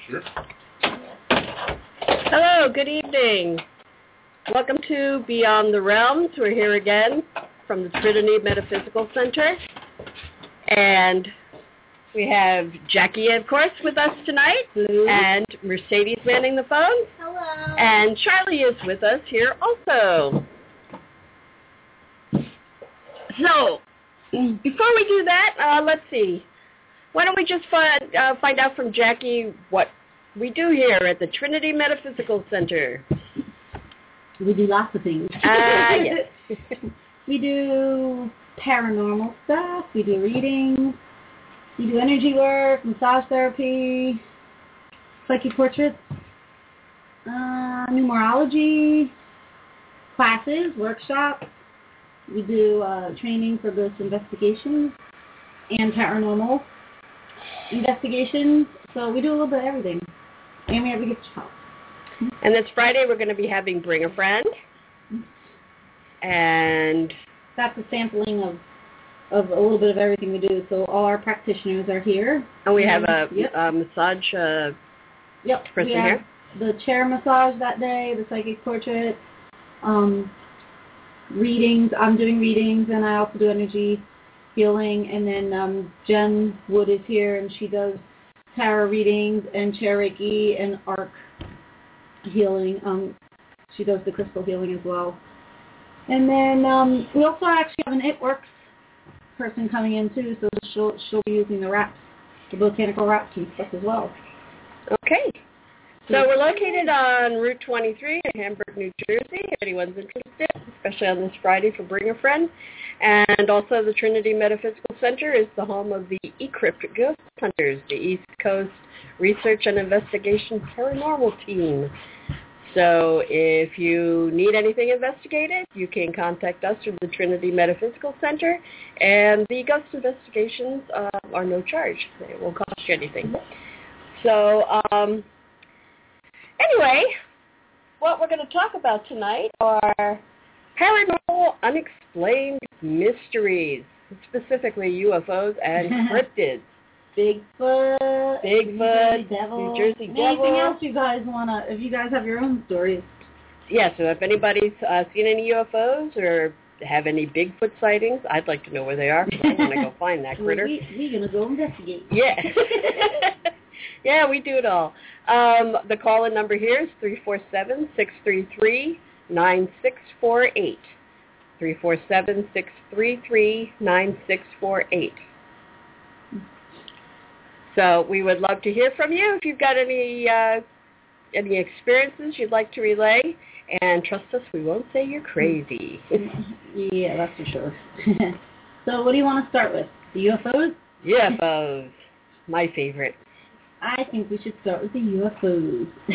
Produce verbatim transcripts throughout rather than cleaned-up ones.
Sure. Hello, good evening. Welcome to Beyond the Realms. We're here again from the Trinity Metaphysical Center. And we have Jackie, of course, with us tonight. Hello. And Mercedes manning the phone. Hello. And Charlie is with us here also. So, before we do that, uh, let's see. Why don't we just find, uh, find out from Jackie what we do here at the Trinity Metaphysical Center. We do lots of things. Ah, uh, yes. We do paranormal stuff. We do readings. We do energy work, massage therapy, psychic portraits, uh, numerology, classes, workshops. We do uh, training for ghost investigations and paranormal investigations. So we do a little bit of everything. And we have a gift shop. And this Friday we're going to be having Bring a Friend. And that's a sampling of of a little bit of everything we do. So all our practitioners are here. And we have a, yep. a massage uh, yep. person we have here. The chair massage that day, the psychic portrait, um, readings. I'm doing readings, and I also do energy healing. And then um, Jen Wood is here, and she does tarot readings and chair Reiki and arc healing. Um, she does the crystal healing as well. And then um, we also actually have an It Works person coming in too, so she'll she'll be using the wraps, the botanical wraps and stuff as well. Okay. So we're located on Route twenty-three in Hamburg, New Jersey, if anyone's interested, especially on this Friday for Bring a Friend. And also the Trinity Metaphysical Center is the home of the eCrypt Ghost Hunters, the East Coast Research and Investigation Paranormal Team. So if you need anything investigated, you can contact us through the Trinity Metaphysical Center. And the ghost investigations uh, are no charge. They won't cost you anything. So um, anyway, what we're going to talk about tonight are paranormal unexplained mysteries, specifically U F Os and cryptids. Bigfoot, Bigfoot, New Jersey Devil, New Jersey Devil. Anything else you guys wanna? If you guys have your own stories. Yeah. So if anybody's uh, seen any U F Os or have any Bigfoot sightings, I'd like to know where they are. I'm gonna go find that critter. we, we're gonna go investigate. Yeah. Yeah, we do it all. Um, the call-in number here is three four seven, six three three, nine six four eight. three four seven, six three three, nine six four eight. So we would love to hear from you if you've got any uh, any experiences you'd like to relay. And trust us, we won't say you're crazy. Yeah, that's for sure. So what do you want to start with? The U F Os? U F Os. My favorite. I think we should start with the U F Os.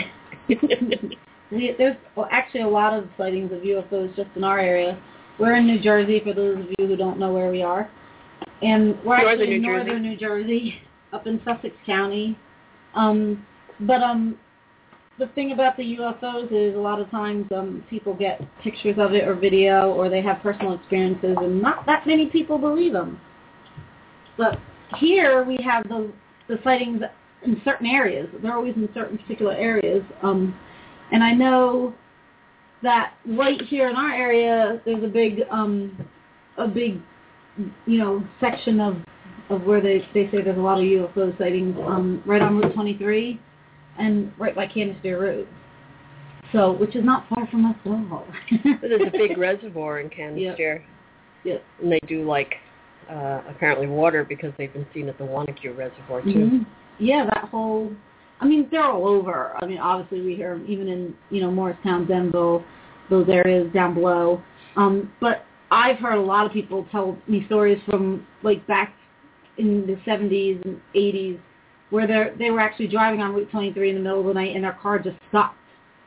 we, there's actually a lot of sightings of U F Os just in our area. We're in New Jersey, for those of you who don't know where we are. And we're Northern actually in New northern Jersey. New Jersey, up in Sussex County. Um, but um, the thing about the U F Os is a lot of times um, people get pictures of it or video, or they have personal experiences, and not that many people believe them. But here we have the, the sightings in certain areas. They're always in certain particular areas. Um, and I know that right here in our area, there's a big, um, a big, you know, section of of where they, they say there's a lot of U F O sightings, um, right on Route twenty-three and right by Canister Road. So, which is not far from us at all. There's a big reservoir in Canister. Yep. Yep. And they do, like, uh, apparently water because they've been seen at the Wanacue Reservoir, too. Mm-hmm. Yeah, that whole, I mean, they're all over. I mean, obviously we hear them even in, you know, Morristown, Denville, those areas down below. Um, but I've heard a lot of people tell me stories from, like, back in the seventies and eighties where they they were actually driving on Route twenty-three in the middle of the night and their car just stopped.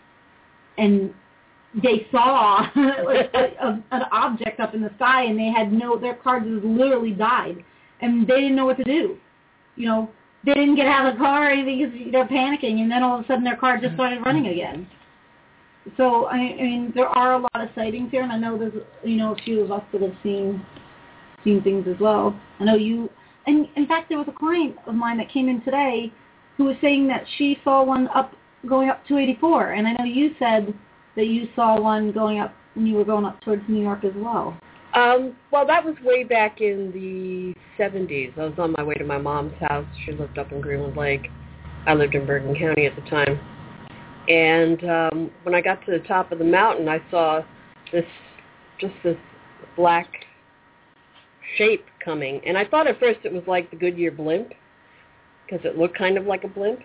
And they saw like, a, an object up in the sky, and they had no, their car just literally died. And they didn't know what to do. You know, they didn't get out of the car or anything because they're panicking, and then all of a sudden their car just started running again. So, I mean, there are a lot of sightings here, and I know there's, you know, a few of us that have seen seen things as well. I know you, and in fact, there was a client of mine that came in today who was saying that she saw one up going up two eighty-four, and I know you said that you saw one going up when you were going up towards New York as well. Um, well, that was way back in the seventies. I was on my way to my mom's house. She lived up in Greenwood Lake. I lived in Bergen County at the time. And um, when I got to the top of the mountain, I saw this, just this black shape coming. And I thought at first it was like the Goodyear blimp, because it looked kind of like a blimp.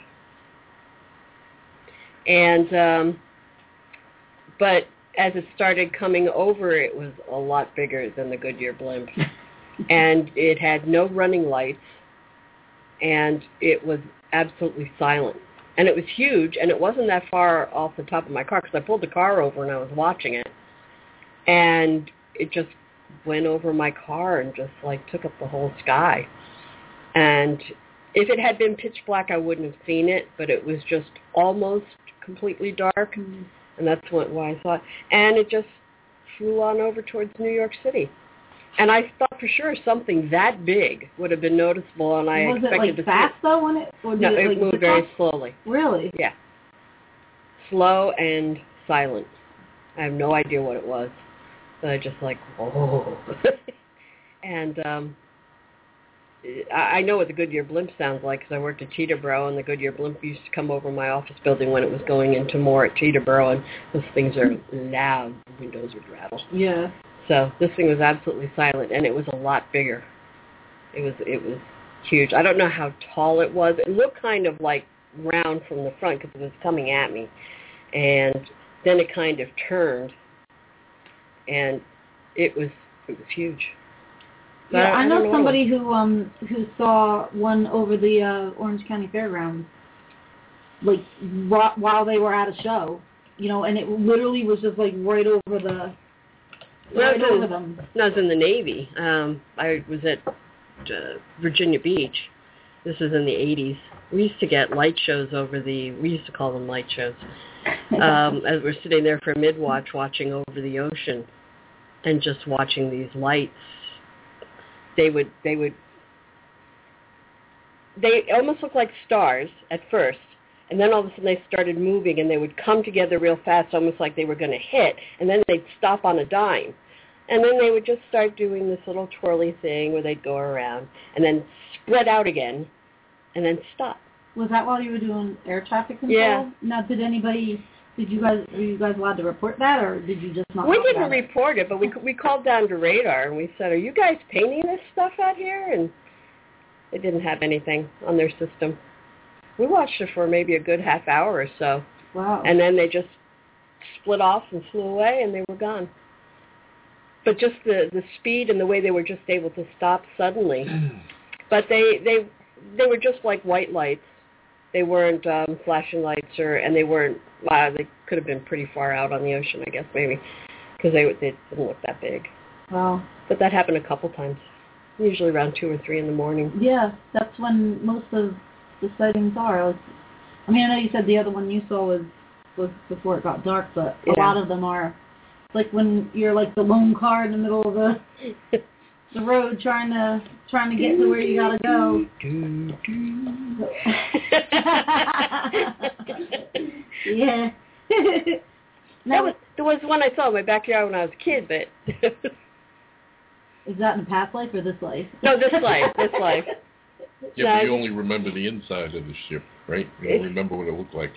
And, um, but as it started coming over, it was a lot bigger than the Goodyear blimp. And it had no running lights, and it was absolutely silent. And it was huge, and it wasn't that far off the top of my car, because I pulled the car over and I was watching it. And it just went over my car and just, like, took up the whole sky. And if it had been pitch black, I wouldn't have seen it, but it was just almost completely dark, mm-hmm. and that's what, why I saw it. And it just flew on over towards New York City. And I thought for sure something that big would have been noticeable, and I was expected it, like, to fast, see it. though, when it... Or did no, it, it like, moved very off? slowly. Really? Yeah. Slow and silent. I have no idea what it was. But I just like, whoa. and um, I, I know what the Goodyear blimp sounds like, because I worked at Teterboro, and the Goodyear blimp used to come over my office building when it was going into more at Teterboro, and those things are loud. The windows would rattle. Yeah. So this thing was absolutely silent, and it was a lot bigger. It was it was huge. I don't know how tall it was. It looked kind of like round from the front because it was coming at me, and then it kind of turned, and it was it was huge. But yeah, I, I know, know somebody who um who saw one over the uh, Orange County Fairgrounds, like wh- while they were at a show, you know, and it literally was just like right over the. Right no, over them. No, I was in the Navy. Um, I was at uh, Virginia Beach. This was in the eighties. We used to get light shows over the, we used to call them light shows, um, as we're sitting there for mid-watch watching over the ocean and just watching these lights. They would, they would, they almost looked like stars at first. And then all of a sudden they started moving, and they would come together real fast, almost like they were going to hit, and then they'd stop on a dime. And then they would just start doing this little twirly thing where they'd go around and then spread out again and then stop. Was that while you were doing air traffic control? Yeah. Now, did anybody, did you guys, were you guys allowed to report that, or did you just not We talk didn't about report it, but we we called down to radar, and we said, are you guys painting this stuff out here? And they didn't have anything on their system. We watched it for maybe a good half hour or so. Wow. And then they just split off and flew away, and they were gone. But just the, the speed and the way they were just able to stop suddenly. But they, they they were just like white lights. They weren't um, flashing lights, or and they weren't, wow, they could have been pretty far out on the ocean, I guess, maybe, because they, they didn't look that big. Wow. But that happened a couple times, usually around two or three in the morning. Yeah, that's when most of the sightings are. Like, I mean, I know you said the other one you saw was was before it got dark, but a yeah. lot of them are like when you're like the lone car in the middle of the the road trying to trying to get to where you gotta go. Yeah. That was there was one I saw in my backyard when I was a kid, but is that in the past life or this life? No, this life. This life. Yeah, no, but you only remember the inside of the ship, right? You don't remember what it looked like.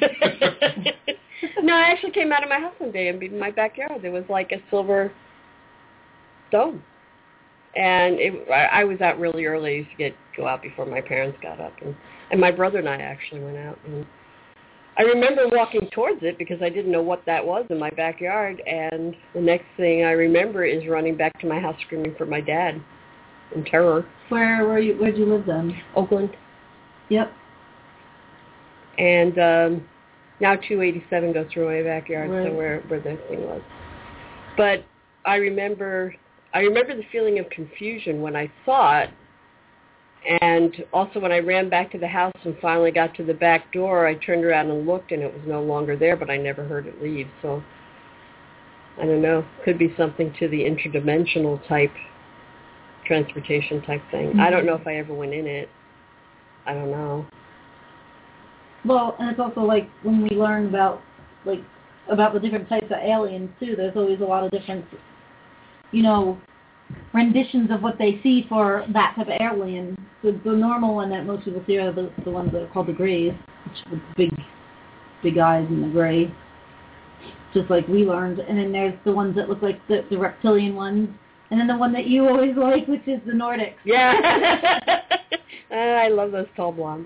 No, I actually came out of my house one day, and in my backyard there was like a silver dome. And it, I, I was out really early. I used to get go out before my parents got up, and, and my brother and I actually went out. And I remember walking towards it because I didn't know what that was in my backyard. And the next thing I remember is running back to my house screaming for my dad in terror. Where were you? Where'd you live then? Oakland. Yep. And um, now two eighty-seven goes through my backyard, right. so where where the thing was. But I remember. I remember the feeling of confusion when I saw it, and also when I ran back to the house and finally got to the back door, I turned around and looked, and it was no longer there, but I never heard it leave. So, I don't know. Could be something to the interdimensional type, transportation type thing. Mm-hmm. I don't know if I ever went in it. I don't know. Well, and it's also like when we learn about like about the different types of aliens too. There's always a lot of different, you know, renditions of what they see for that type of alien. The, the normal one that most people see are the, the ones that are called the grays, which with big, big eyes and the gray, just like we learned. And then there's the ones that look like the, the reptilian ones, and then the one that you always like, which is the Nordics. Yeah. uh, I love those tall blondes.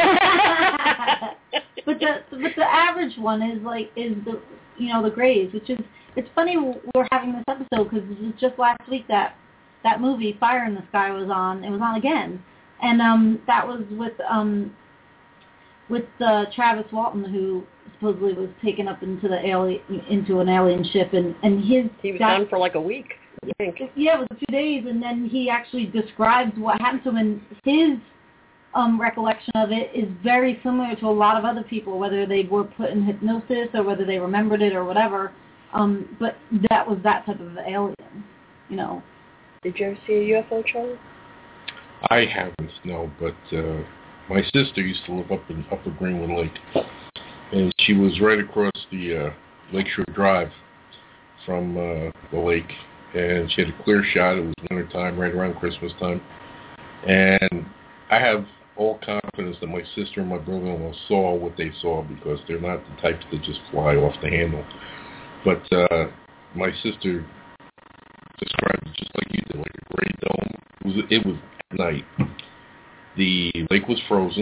But the but the average one is like is the you know the grays, which is it's funny we're having this episode because this was just last week that that movie Fire in the Sky was on. It was on again, and um that was with um with uh, Travis Walton, who supposedly was taken up into the alien into an alien ship, and and his he was got, gone for like a week. I think. Yeah, it was a few days, and then he actually described what happened to him, and his um, recollection of it is very similar to a lot of other people, whether they were put in hypnosis or whether they remembered it or whatever. Um, but that was that type of alien, you know. Did you ever see a U F O, Charlie? I haven't, no, but uh, my sister used to live up in Upper Greenwood Lake, and she was right across the uh, Lakeshore Drive from uh, the lake, and she had a clear shot. It was winter time, right around Christmas time, and I have all confidence that my sister and my brother-in-law saw what they saw because they're not the types that just fly off the handle. But uh, my sister described it just like you did, like a gray dome. It was, it was at night. The lake was frozen,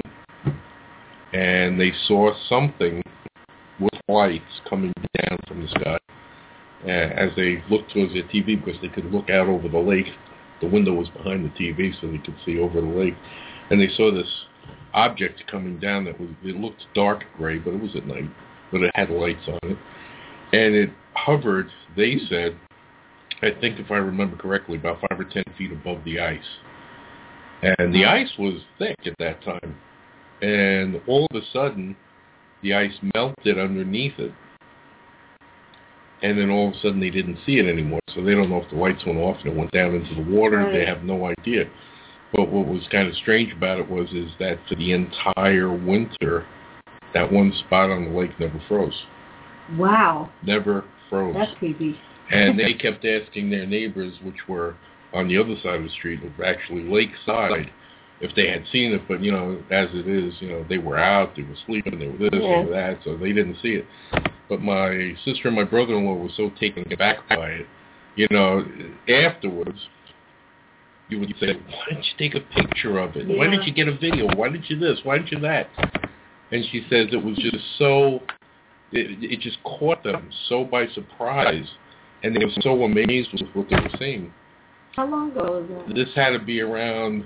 and they saw something with lights coming down from the sky. Uh, as they looked towards their T V, because they could look out over the lake. The window was behind the T V, so they could see over the lake. And they saw this object coming down that was, it looked dark gray, but it was at night, but it had lights on it. And it hovered, they said, I think if I remember correctly, about five or ten feet above the ice. And the ice was thick at that time. And all of a sudden, the ice melted underneath it. And then all of a sudden they didn't see it anymore. So they don't know if the lights went off and it went down into the water. Right. They have no idea. But what was kind of strange about it was is that for the entire winter, that one spot on the lake never froze. Wow. Never froze. That's creepy. And they kept asking their neighbors, which were on the other side of the street, actually lakeside, if they had seen it. But, you know, as it is, you know, they were out, they were sleeping, they were this, yeah. they were that, so they didn't see it. But my sister and my brother-in-law were so taken aback by it. You know, afterwards, you would say, why didn't you take a picture of it? Yeah. Why didn't you get a video? Why didn't you this? Why didn't you that? And she says it was just so, it, it just caught them so by surprise. And they were so amazed with what they were seeing. How long ago was that? This had to be around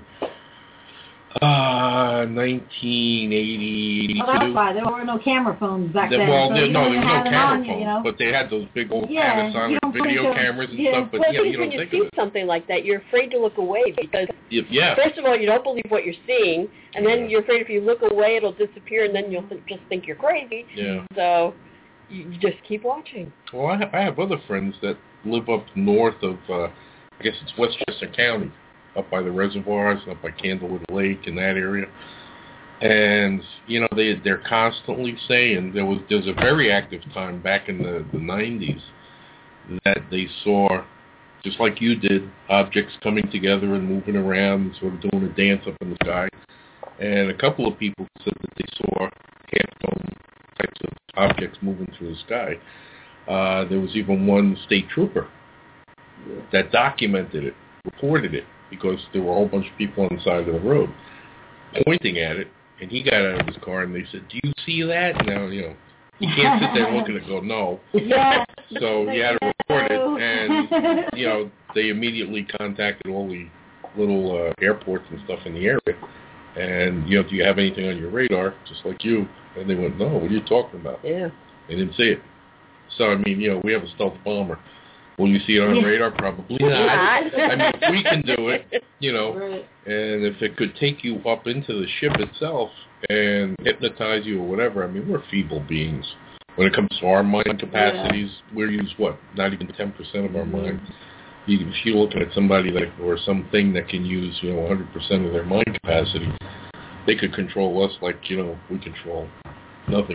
uh, nineteen eighty-two. Oh, that's why. There were no camera phones back then. Well, so there, no, there was no camera phones, you, you know? But they had those big old yeah, Panasonic video of, cameras and yeah. stuff. But well, yeah, you don't when you think see of it. something like that, you're afraid to look away because, yeah. first of all, you don't believe what you're seeing, and then yeah. you're afraid if you look away, it'll disappear, and then you'll th- just think you're crazy. Yeah. So you, you just keep watching. Well, I have, I have other friends that live up north of, uh, I guess it's Westchester County, up by the reservoirs, up by Candlewood Lake in that area. And, you know, they, they're constantly saying there was there's a very active time back in the, the nineties that they saw, just like you did, objects coming together and moving around and sort of doing a dance up in the sky. And a couple of people said that they saw half-dome types of objects moving through the sky. Uh, there was even one state trooper that documented it, reported it, because there were a whole bunch of people on the side of the road pointing at it, and he got out of his car and they said, "Do you see that?" Now, you know, you can't sit there and look at it and go, "No." Yeah. So you had to report it, and, you know, they immediately contacted all the little uh, airports and stuff in the area, and, you know, do you have anything on your radar, just like you? And they went, "No, what are you talking about?" Yeah. They didn't see it. So, I mean, you know, we have a stealth bomber. Will you see it on yeah. radar? Probably not. I mean, if we can do it, you know, right. and if it could take you up into the ship itself and hypnotize you or whatever, I mean, we're feeble beings. When it comes to our mind capacities, yeah. we use, what, not even ten percent of our mind. You, if you're looking at somebody like, or something that can use, you know, one hundred percent of their mind capacity, they could control us like, you know, we control Nothing.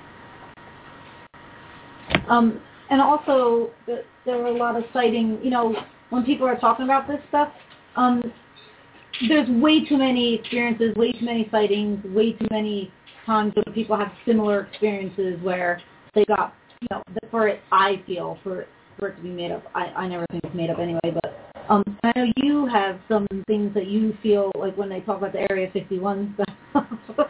Um, and also, the, there were a lot of sightings, you know, when people are talking about this stuff, um, there's way too many experiences, way too many sightings, way too many times when people have similar experiences where they got, you know, for it, I feel, for, for it to be made up. I, I never think it's made up anyway, but um, I know you have some things that you feel like when they talk about the Area fifty-one stuff.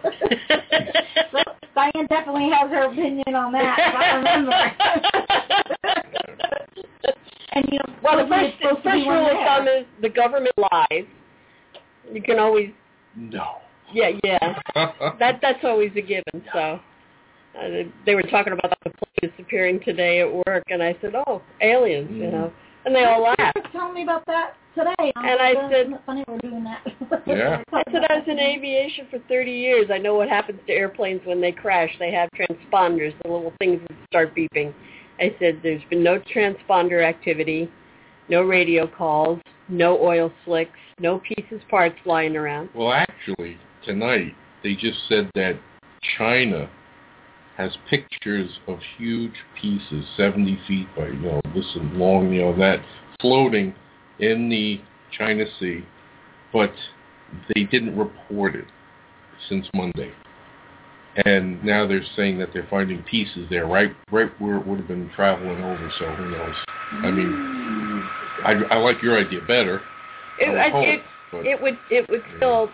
So Diane definitely has her opinion on that, if I remember. And, you know, well, the first, the first rule of thumb is the government lies. You can always... No. Yeah, yeah. that That's always a given, so... Uh, they were talking about the plane disappearing today at work, and I said, oh, aliens, mm. you know. And they all laughed. Tell me about that today. And I said... Isn't it funny we're doing that? Yeah. I said, I was in aviation for thirty years. I know what happens to airplanes when they crash. They have transponders, the little things that start beeping. I said, there's been no transponder activity, no radio calls, no oil slicks, no pieces, parts lying around. Well, actually, tonight, they just said that China has pictures of huge pieces, seventy feet by, you know, this and long, you know, that, floating in the China Sea, but they didn't report it since Monday. And now they're saying that they're finding pieces there, right right where it would have been traveling over, so who knows. I mean, I, I like your idea better. It, I hope, it, but, it would it would yeah. still,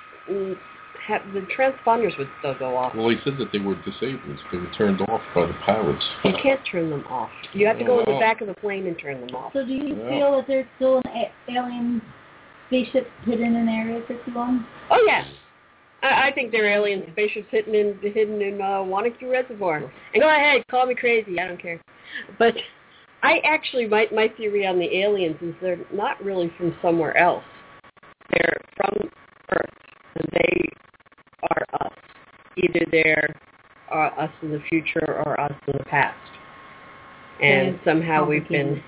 have, the transponders would still go off. Well, he said that they were disabled. They were turned off by the pilots. You can't turn them off. You have to go in the back of the plane and turn them off. So do you yeah. feel that there's still an a- alien spaceship hidden in Area fifty-one? Oh, yeah. I, I think there are alien spaceships hidden in hidden in uh, Wanacue Reservoir. And go ahead, call me crazy. I don't care. But I actually, my my theory on the aliens is they're not really from somewhere else. They're from Earth, and they are us. Either they're uh, us in the future or us in the past. And, and somehow we've been...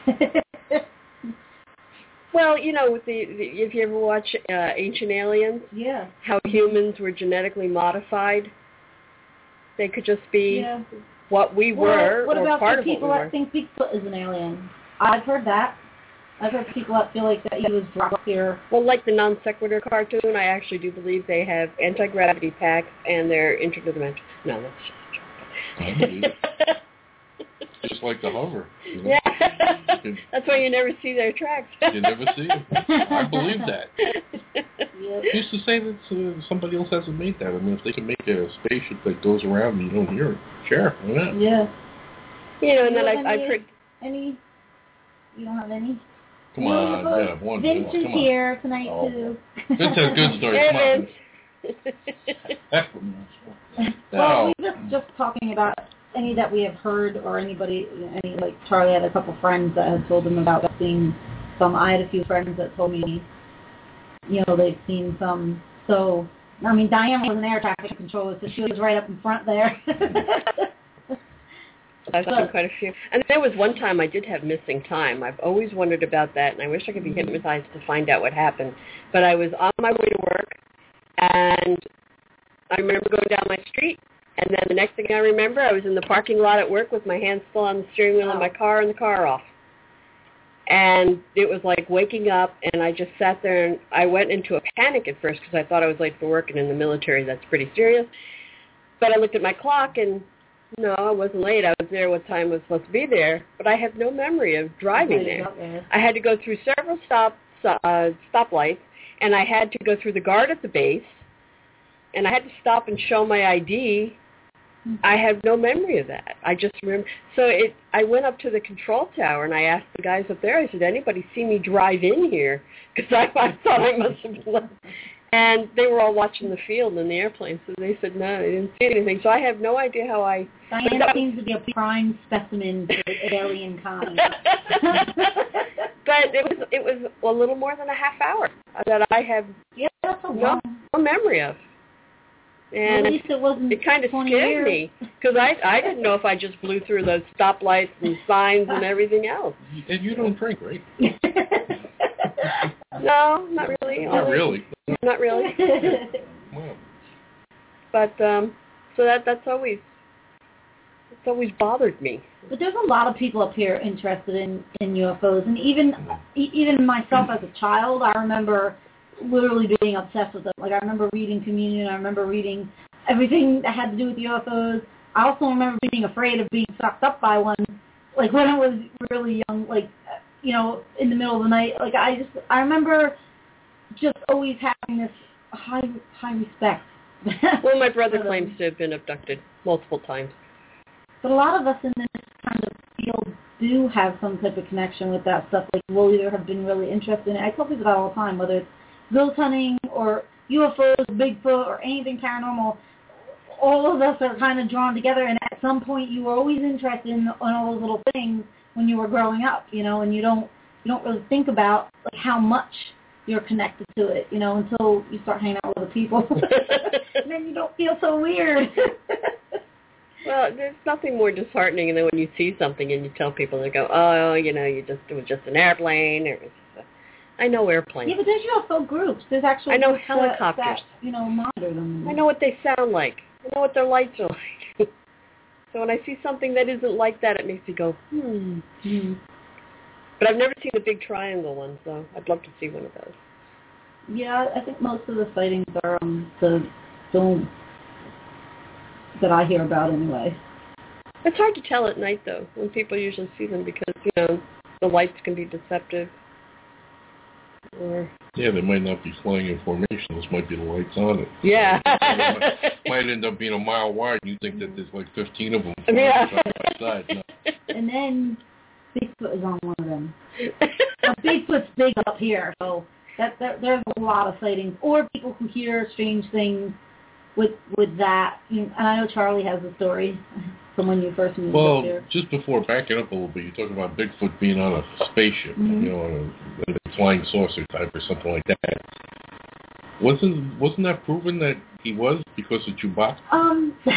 Well, you know, with the, the if you ever watch uh, Ancient Aliens, yeah, how humans were genetically modified, they could just be yeah. what we well, were what or about part the of what we people were. that think Bigfoot is an alien? I've heard that. I've heard people that feel like that he was dropped here. Well, like the non sequitur cartoon, I actually do believe they have anti-gravity packs and they're interdimensional. No, that's just I believe it. Just like the hover. You know? Yeah. You that's why you never see their tracks. You never see them. I believe that. Yep. Who's to say that uh, somebody else hasn't made that? I mean, if they can make a spaceship that goes around and you don't hear it, sure, why not? Yeah. You know, and you then have I, any, I've heard... Any? You don't have any? Come on, yeah, one Vince more. is Come here on. tonight, oh. too. Vince has good stories. Hey, Come on. Well, No. we were just, just talking about any that we have heard or anybody, any, like Charlie had a couple friends that had told him about seeing some. I had a few friends that told me, you know, they've seen some. So, I mean, Diane was an air traffic controller, so she was right up in front there. I've seen quite a few. And there was one time I did have missing time. I've always wondered about that, and I wish I could be hypnotized to find out what happened. But I was on my way to work, and I remember going down my street, and then the next thing I remember, I was in the parking lot at work with my hands still on the steering wheel of my car and the car off. And it was like waking up, and I just sat there, and I went into a panic at first because I thought I was late for work, and in the military that's pretty serious. But I looked at my clock, and no, I wasn't late. I was there what time I was supposed to be there, but I have no memory of driving there. there. I had to go through several stop uh, stoplights, and I had to go through the guard at the base, and I had to stop and show my I D. I have no memory of that. I just remember. So it. I went up to the control tower, and I asked the guys up there, I said, anybody see me drive in here? Because I, I thought I must have left. And they were all watching the field in the airplane, so they said, no, they didn't see anything. So I have no idea how I... Diane seems to be a prime specimen for the alien kind. But it was it was a little more than a half hour that I have yeah, that's a no, long. no memory of. And well, at least it wasn't it kind of scared years. me, because I, I didn't know if I just blew through those stoplights and signs and everything else. And you don't drink, right? No, not really. Not really. Not really. Wow. But, um, so that that's always it's always bothered me. But there's a lot of people up here interested in, in U F Os, and even even myself as a child, I remember literally being obsessed with them. Like, I remember reading Communion, I remember reading everything that had to do with U F Os. I also remember being afraid of being sucked up by one, like when I was really young, like, you know, in the middle of the night. Like, I just, I remember just always having this high high respect. Well, my brother claims to have been abducted multiple times. But a lot of us in this kind of field do have some type of connection with that stuff. Like, we'll either have been really interested in it. I tell people that all the time, whether it's ghost hunting or U F Os, Bigfoot, or anything paranormal, all of us are kind of drawn together, and at some point you were always interested in, in all those little things when you were growing up, you know, and you don't you don't really think about, like, how much you're connected to it, you know, until you start hanging out with other people. And then you don't feel so weird. Well, there's nothing more disheartening than when you see something and you tell people, they go, oh, you know, you just it was just an airplane, or it was just a, I know airplanes. Yeah, but there's U F O groups. There's actual I know groups helicopters. That, that, you know, monitor them. I know what they sound like. I know what their lights are like. So when I see something that isn't like that, it makes me go, hmm. hmm. But I've never seen the big triangle one, so I'd love to see one of those. Yeah, I think most of the sightings are um, the dome that I hear about anyway. It's hard to tell at night, though, when people usually see them because, you know, the lights can be deceptive. Or yeah, they might not be flying in formation. Those might be the lights on it. Yeah. It might, might end up being a mile wide, and you think that there's like fifteen of them flying yeah. side by side. No. And then Bigfoot is on one of them. Now, Bigfoot's big up here, so that, that there's a lot of sightings. Or people who hear strange things with with that. And I know Charlie has a story from when you first moved well, up here. just before backing up a little bit, you're talking about Bigfoot being on a spaceship, Mm-hmm. you know, on a, a flying saucer type or something like that. Wasn't wasn't that proven that he was because of Chewbacca? Um. All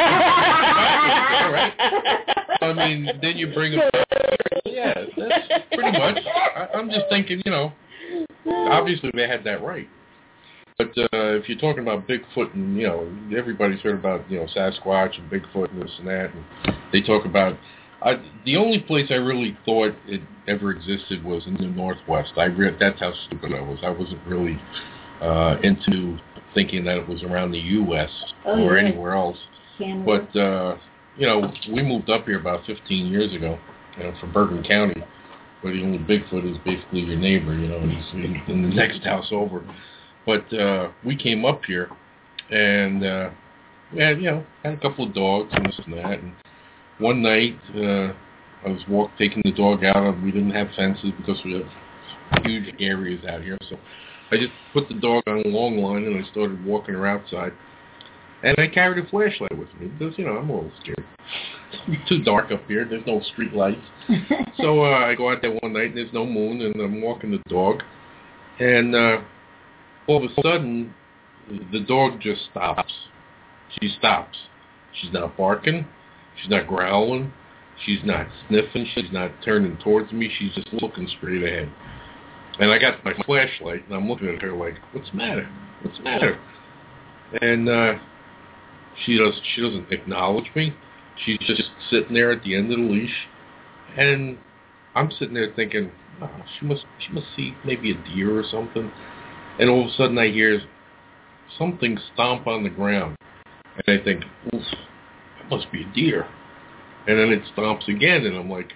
right. I mean, then you bring him back. Yeah, that's pretty much. I, I'm just thinking, you know, obviously they had that right. But uh, if you're talking about Bigfoot and, you know, everybody's heard about, you know, Sasquatch and Bigfoot and this and that, and they talk about, I, the only place I really thought it ever existed was in the Northwest. I re- That's how stupid I was. I wasn't really uh, into thinking that it was around the U S Oh, or yeah. anywhere else. Canada. But, uh, you know, we moved up here about fifteen years ago, you know, from Bergen County, where the only Bigfoot is basically your neighbor, you know, and he's in the next house over. But uh, we came up here, and uh, we had, you know, had a couple of dogs and this and that. And one night, uh, I was walk taking the dog out. And we didn't have fences because we have huge areas out here. So I just put the dog on a long line, and I started walking her outside. And I carried a flashlight with me because, you know, I'm a little scared. It's too dark up here. There's no street lights. So uh, I go out there one night, and there's no moon, and I'm walking the dog. And uh, all of a sudden, the dog just stops. She stops. She's not barking. She's not growling. She's not sniffing. She's not turning towards me. She's just looking straight ahead. And I got my flashlight, and I'm looking at her like, what's the matter? What's the matter? And uh, she, does, she doesn't acknowledge me. She's just sitting there at the end of the leash. And I'm sitting there thinking, oh, she must she must see maybe a deer or something. And all of a sudden I hear something stomp on the ground. And I think, oof, that must be a deer. And then it stomps again, and I'm like,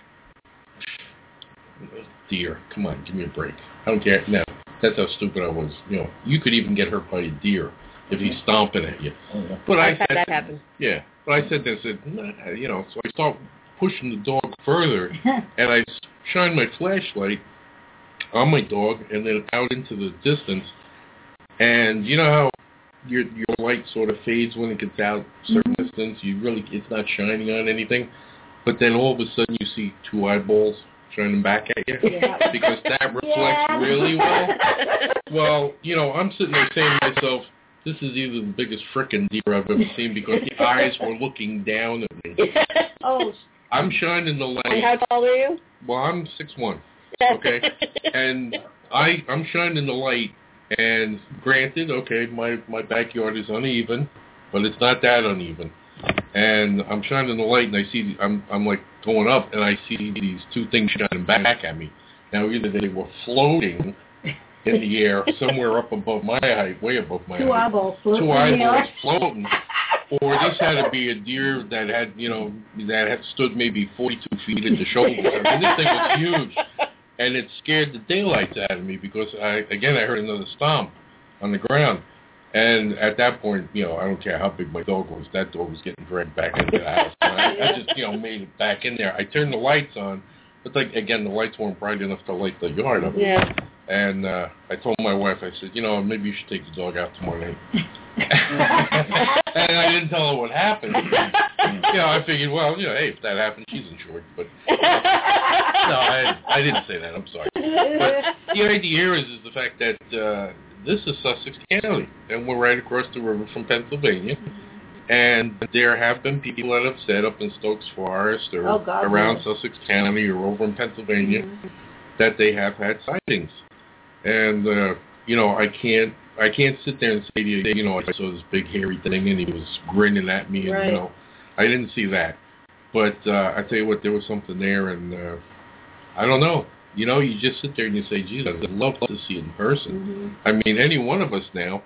deer, come on, give me a break. I don't care. No, that's how stupid I was. You know, you could even get hurt by a deer if he's stomping at you. But I I've had said, that happen. Yeah, but I said this, I said, nah, you know, so I start pushing the dog further, and I shine my flashlight on my dog and then out into the distance. And you know how your your light sort of fades when it gets out a certain mm-hmm. distance? You really, it's not shining on anything. But then all of a sudden you see two eyeballs shining back at you Yeah. because that reflects Yeah. really well. Well, you know, I'm sitting there saying to myself, this is either the biggest frickin' deer I've ever seen because the eyes were looking down at me. Oh. I'm shining the light. And how tall are you? Well, I'm six one. Okay, and I I'm shining the light, and granted, okay, my my backyard is uneven, but it's not that uneven. and I'm shining the light, and I see I'm I'm like going up, and I see these two things shining back at me. Now either they were floating in the air somewhere up above my height, way above my Two height, eyeballs floating, two eyeballs floating, or this had to be a deer that had you know that had stood maybe forty-two feet at the shoulders. I mean, this thing was huge, and it scared the daylights out of me because I again I heard another stomp on the ground. And at that point, you know, I don't care how big my dog was, that dog was getting dragged back into the house. So I, I just, you know, made it back in there. I turned the lights on, but like again, the lights weren't bright enough to light the yard up. Yeah. And uh, I told my wife, I said, you know, maybe you should take the dog out tomorrow night. And I didn't tell her what happened. You know, I figured, well, you know, hey, if that happened, she's insured. But no, I, I didn't say that. I'm sorry. But the idea here is, is the fact that. Uh, This is Sussex County, and we're right across the river from Pennsylvania. And there have been people that have said up in Stokes Forest or oh, God, around yes. Sussex County or over in Pennsylvania mm-hmm. that they have had sightings. And uh, you know, I can't, I can't sit there and say to you, you know, I saw this big hairy thing and he was grinning at me, and right. you know, I didn't see that. But uh, I tell you what, there was something there, and uh, I don't know. You know, you just sit there and you say, geez, I'd love to see it in person. Mm-hmm. I mean, any one of us now,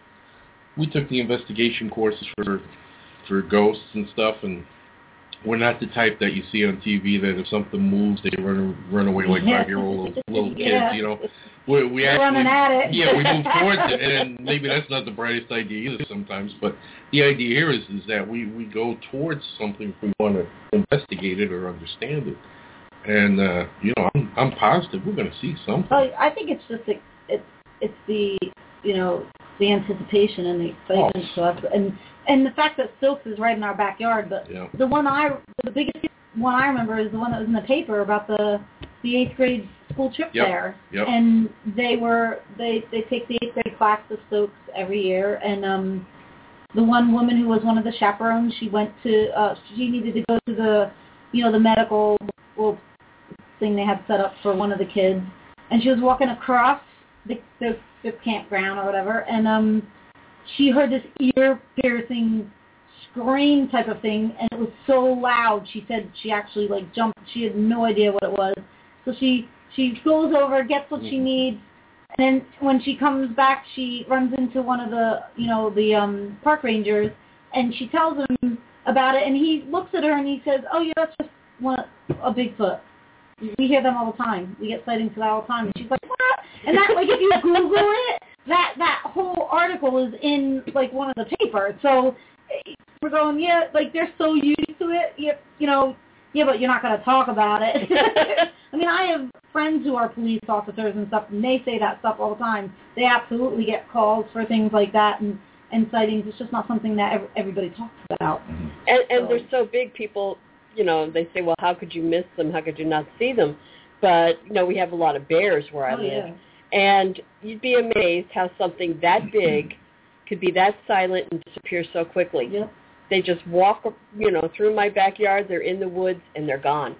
we took the investigation courses for for ghosts and stuff, and we're not the type that you see on T V that if something moves, they run run away like yeah. five-year-old little kids, yeah. you know. We, we We're actually, running at it. yeah, we move towards it, and maybe that's not the brightest idea either sometimes, but the idea here is, is that we, we go towards something if we want to investigate it or understand it. And, uh, you know, I'm, I'm positive we're going to see something. Well, I think it's just, the, it's it's the, you know, the anticipation and the excitement oh. to us. And, and the fact that Stokes is right in our backyard. But yeah. the one I, the biggest one I remember is the one that was in the paper about the the eighth grade school trip yep. there. Yep. And they were, they, they take the eighth grade class to Stokes every year. And um, the one woman who was one of the chaperones, she went to, uh, she needed to go to the, you know, the medical, well, thing they had set up for one of the kids, and she was walking across the, the, the campground or whatever, and um, she heard this ear-piercing scream type of thing, and it was so loud, she said she actually, like, jumped. She had no idea what it was. So she, she goes over, gets what mm-hmm. she needs, and then when she comes back, she runs into one of the, you know, the um, park rangers, and she tells him about it, and he looks at her, and he says, oh, yeah, that's just one, a Bigfoot. We hear them all the time. We get sightings of that all the time. And she's like, what? And that, like, if you Google it, that that whole article is in, like, one of the papers. So we're going, yeah, like, they're so used to it. You, you know, yeah, but you're not going to talk about it. I mean, I have friends who are police officers and stuff, and they say that stuff all the time. They absolutely get calls for things like that and, and sightings. It's just not something that everybody talks about. And, and so. They're so big, people... You know, they say, well, how could you miss them? How could you not see them? But, you know, we have a lot of bears where I oh, live. Yeah. And you'd be amazed how something that big could be that silent and disappear so quickly. Yep. They just walk, you know, through my backyard. They're in the woods, and they're gone.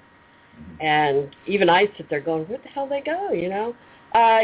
And even I sit there going, where the hell they go, you know? Uh,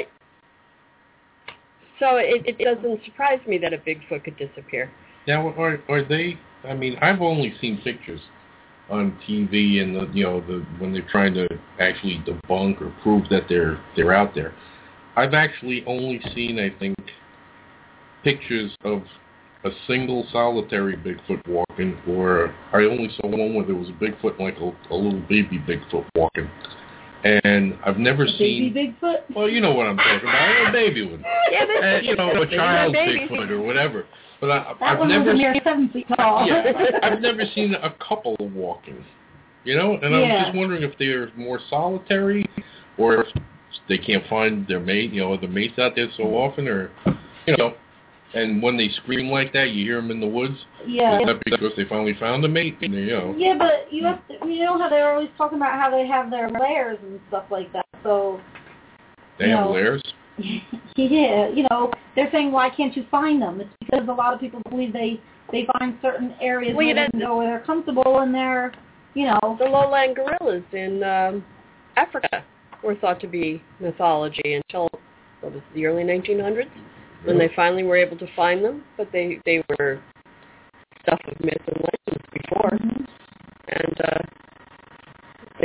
so it, it doesn't surprise me that a Bigfoot could disappear. Now, are, are they, I mean, I've only seen pictures on T V, and the, you know, the when they're trying to actually debunk or prove that they're they're out there. I've actually only seen, I think, pictures of a single solitary Bigfoot walking, or I only saw one where there was a Bigfoot, like a, a little baby Bigfoot walking. And I've never a seen... Baby Bigfoot? Well, you know what I'm talking about, a baby one. Yeah, and, you know, a child Bigfoot or whatever. But I, that I've one never was a mere seven feet tall. Yeah, I've never seen a couple walking, you know, and yeah. I was just wondering if they're more solitary, or if they can't find their mate, you know, the mates out there so often, or, you know, and when they scream like that, you hear them in the woods. Yeah. Is that because they finally found a mate? And they, you know. Yeah, but you have to, you know how they're always talking about how they have their lairs and stuff like that. So they have know, lairs. Yeah, you know, they're saying, why can't you find them? It's because a lot of people believe they they find certain areas well, where they can go where they're comfortable and they're, you know. The lowland gorillas in um, Africa were thought to be mythology until, what was it, the early nineteen hundreds? When they finally were able to find them, but they, they were stuff of myth and legends before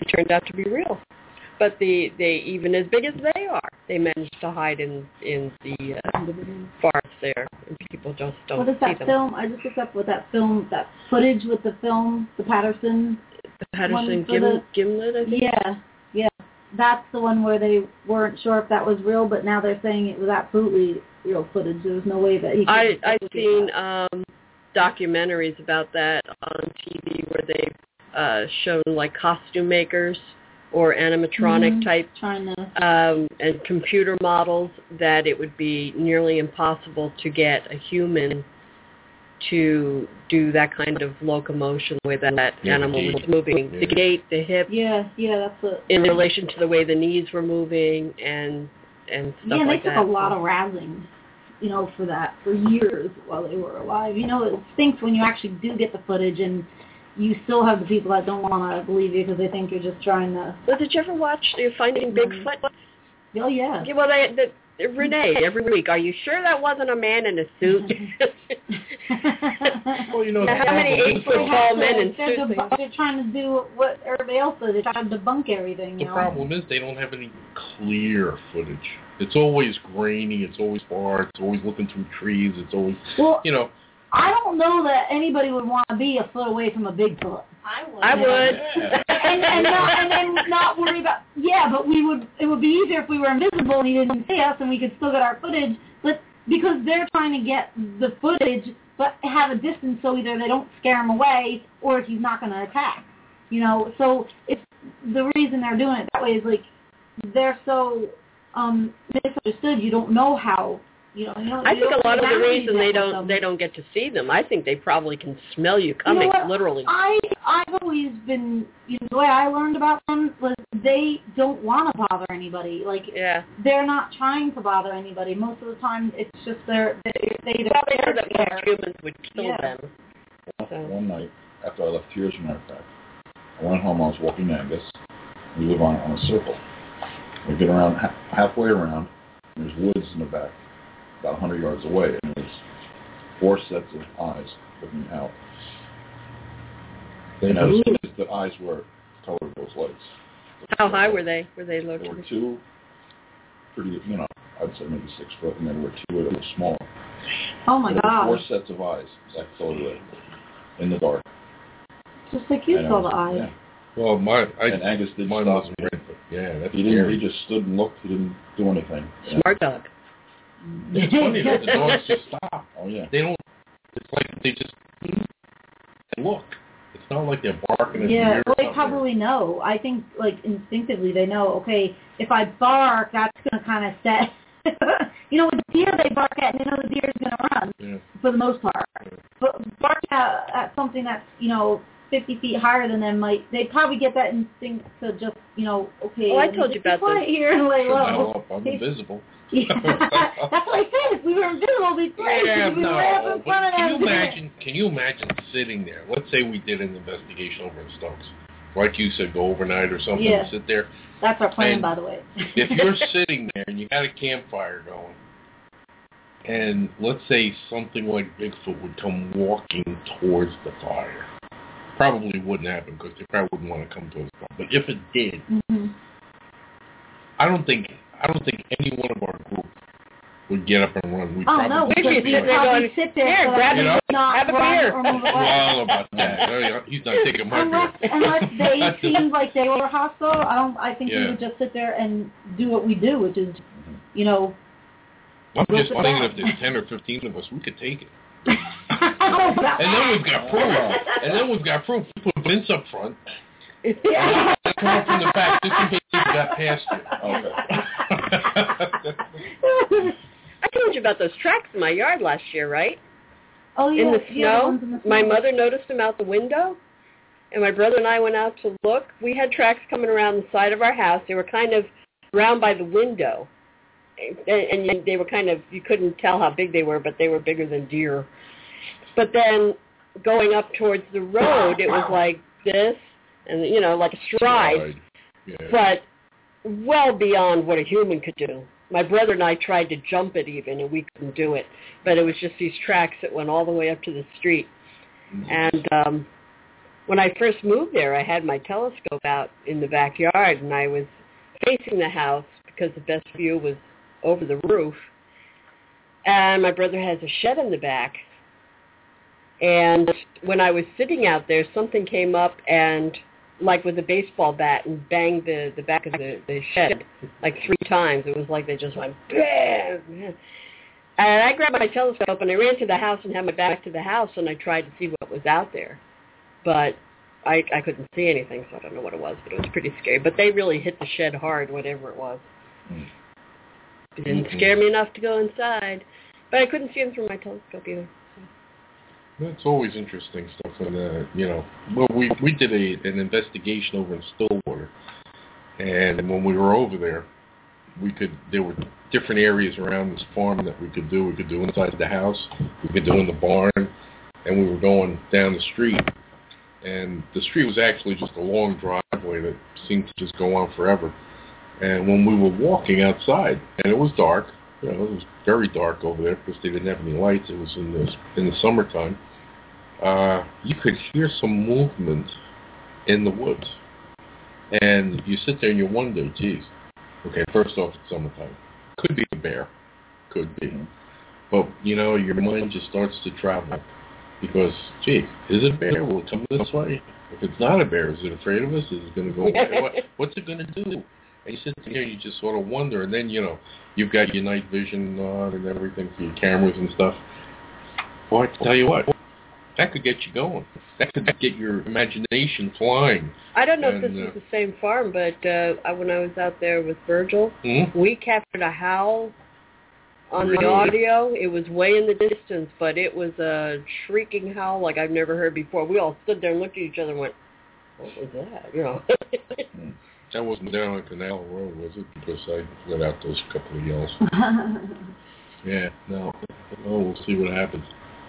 turned out to be real. But the they even as big as they are, they managed to hide in in the uh, forest there, and people just don't what is that see them. film? I just looked up what that film, that footage with the film, the Patterson. The Patterson for Gim, the- Gimlet, I think. Yeah, yeah. That's the one where they weren't sure if that was real, but now they're saying it was absolutely real footage. There was no way that he could I I've duplicate seen that. um, documentaries about that on T V where they've uh, shown like costume makers or animatronic Mhm. type Trying to. um, and computer models that it would be nearly impossible to get a human to do that kind of locomotion the way that, that Yeah, the animal was gait. moving. Yeah. The gait, the hip, Yeah, yeah, that's what. in relation to the way the knees were moving and and stuff Yeah, and they like took that. a lot of razzing, you know, for that for years while they were alive. You know, it stinks when you actually do get the footage and you still have the people that don't want to believe you because they think you're just trying to. Well, did you ever watch uh, Finding Bigfoot? Oh yeah. Yeah, well, they, the, Renee, every week, are you sure that wasn't a man in a suit? Well, you know, Now, how many the eight foot tall men in they're, suits? deb- they're trying to do what everybody else does. They're trying to debunk everything. You The know? problem is they don't have any clear footage. It's always grainy. It's always far. It's always looking through trees. It's always, Well, you know. I don't know that anybody would want to be a foot away from a Bigfoot. I would. I would. Yeah. and, and not and then not worry about yeah, but we would it would be easier if we were invisible and he didn't see us and we could still get our footage. But because they're trying to get the footage, but have a distance so either they don't scare him away or if he's not going to attack. You know, so it's the reason they're doing it that way is like they're so um, misunderstood. You don't know how. You know, you know, I you think don't a lot of the know how reason you they get with don't them. they don't get to see them. I think they probably can smell you You know coming, what? literally. I I've always been you know the way I learned about them was they don't want to bother anybody. Like Yeah. they're not trying to bother anybody. Most of the time, it's just they're they they Well, they know they're that scared. most humans would kill Yeah. them. So. One night, after I left here, as a matter of fact, I went home, I was walking Angus. We live on, on a circle. We get around, ha- halfway around, and there's woods in the back, about one hundred yards away, and there's four sets of eyes looking out. And as soon as the eyes were colored those lights. How high were they? Were they low? There were two, pretty, you know, I'd say maybe six foot, and then there were two that were smaller. Oh my There were god! four sets of eyes, that color red, in the dark. Just like you And I saw was- the eyes. yeah. Well, my I, And Angus didn't mine stop. wasn't red, but yeah, that's He didn't. scary. He just stood and looked. He didn't do anything. Smart dog. It's funny that the dogs just stop. Oh yeah. They don't. It's like they just look. It's not like they're barking at Yeah, your ear. well, or they something. probably know. I think, like, instinctively they know, okay, if I bark, that's going to kind of set... you know, with deer, they bark at, and they know the deer is going to run, Yeah. for the most part. But barking at, at something that's, you know, fifty feet higher than them might... They probably get that instinct to just, you know, okay... Oh, I let me told you just be about quiet this. here and lay Shut that low. up. I'm They- invisible. Yeah, that's what I said. If we were invisible, we'd play. Yeah, we were right up no. in But front of can them. you imagine? Can you imagine sitting there? Let's say we did an investigation over in Stokes, like you said, go overnight or something. Yeah. Sit there. That's our plan, And by the way. If you're sitting there and you got a campfire going, and let's say something like Bigfoot would come walking towards the fire, probably wouldn't happen because they probably wouldn't want to come towards the fire. But if it did, Mm-hmm. I don't think I don't think any one of our group would get up and run. We'd Oh, probably no, We'd because be just we'd sitting there probably going, sit there "Here, so grab that it, we would not have a run beer." or move Well, away. I don't know about that. He's not taking my Unless, beer. unless they seemed like they were hostile, I don't. I think we Yeah. would just sit there and do what we do, which is, you know. I'm Go just sit thinking down. if there's ten or fifteen of us, we could take it. and And then we've got proof. And then we've got proof. We put Vince up front. Yeah. And come up from the back just in case we got past you. I told you about those tracks in my yard last year, right? Oh yeah. in the yeah, the snow. ones in the My snow. mother noticed them out the window, and my brother and I went out to look. We had tracks coming around the side of our house. They were kind of around by the window, and, and you- they were kind of, you couldn't tell how big they were, but they were bigger than deer. But then going up towards the road, it was like this, and, you know, like a stride, Yeah. but well beyond what a human could do. My brother and I tried to jump it even, and we couldn't do it. But it was just these tracks that went all the way up to the street. And um, when I first moved there, I had my telescope out in the backyard, and I was facing the house because the best view was over the roof. And my brother has a shed in the back. And when I was sitting out there, something came up and, like with a baseball bat, and banged the, the back of the, the shed like three times. It was like they just went, bam! And I grabbed my telescope, and I ran to the house and had my back to the house, and I tried to see what was out there. But I, I couldn't see anything, so I don't know what it was, but it was pretty scary. But they really hit the shed hard, whatever it was. Mm. It didn't mm-hmm. scare me enough to go inside. But I couldn't see them through my telescope either. That's always interesting stuff. And, uh, you know, well, we, we did a, an investigation over in Stillwater. And when we were over there, we could, there were different areas around this farm that we could do. We could do inside the house. We could do in the barn. And we were going down the street. And the street was actually just a long driveway that seemed to just go on forever. And when we were walking outside, and it was dark, you know, it was very dark over there because they didn't have any lights. It was in the, in the summertime. Uh, you could hear some movement in the woods. And you sit there and you wonder, geez, okay, first off, it's summertime. Could be a bear. Could be. But, you know, your mind just starts to travel. Because, gee, is it a bear? Will it come this way? If it's not a bear, is it afraid of us? Is it going to go away? What, what's it going to do? And you sit there and you just sort of wonder. And then, you know, you've got your night vision on and everything for your cameras and stuff. Boy, I tell you what, that could get you going. That could get your imagination flying. I don't know and, if this uh, is the same farm, but uh, when I was out there with Virgil, mm-hmm. we captured a howl on really? the audio. It was way in the distance, but it was a shrieking howl like I've never heard before. We all stood there and looked at each other and went, what was that? You know. That wasn't down on Canal Road, was it? Because I let out those couple of yells. Yeah, no. Oh, we'll see what happens.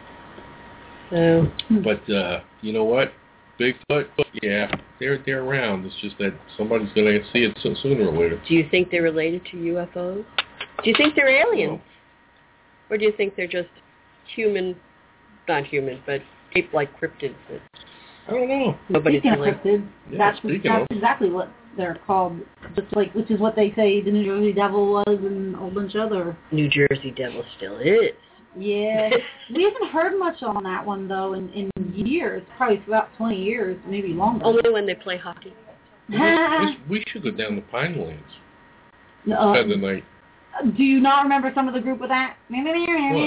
So. But, uh, you know what? Bigfoot, yeah, they're, they're around. It's just that somebody's going to see it so, sooner or later. Do you think they're related to U F Os? Do you think they're aliens? No. Or do you think they're just human, not human, but shaped like cryptids? That I don't know. Nobody's speaking really... of cryptids, yeah, that's, that's of. exactly what they're called, just like, which is what they say the New Jersey Devil was and a whole bunch of other... New Jersey Devil still is. Yeah. We haven't heard much on that one, though, in, in years, probably about twenty years, maybe longer. Only when they play hockey. we, we should go down the Pinelands. Uh, Spend the night. Do you not remember some of the group with that? Well, well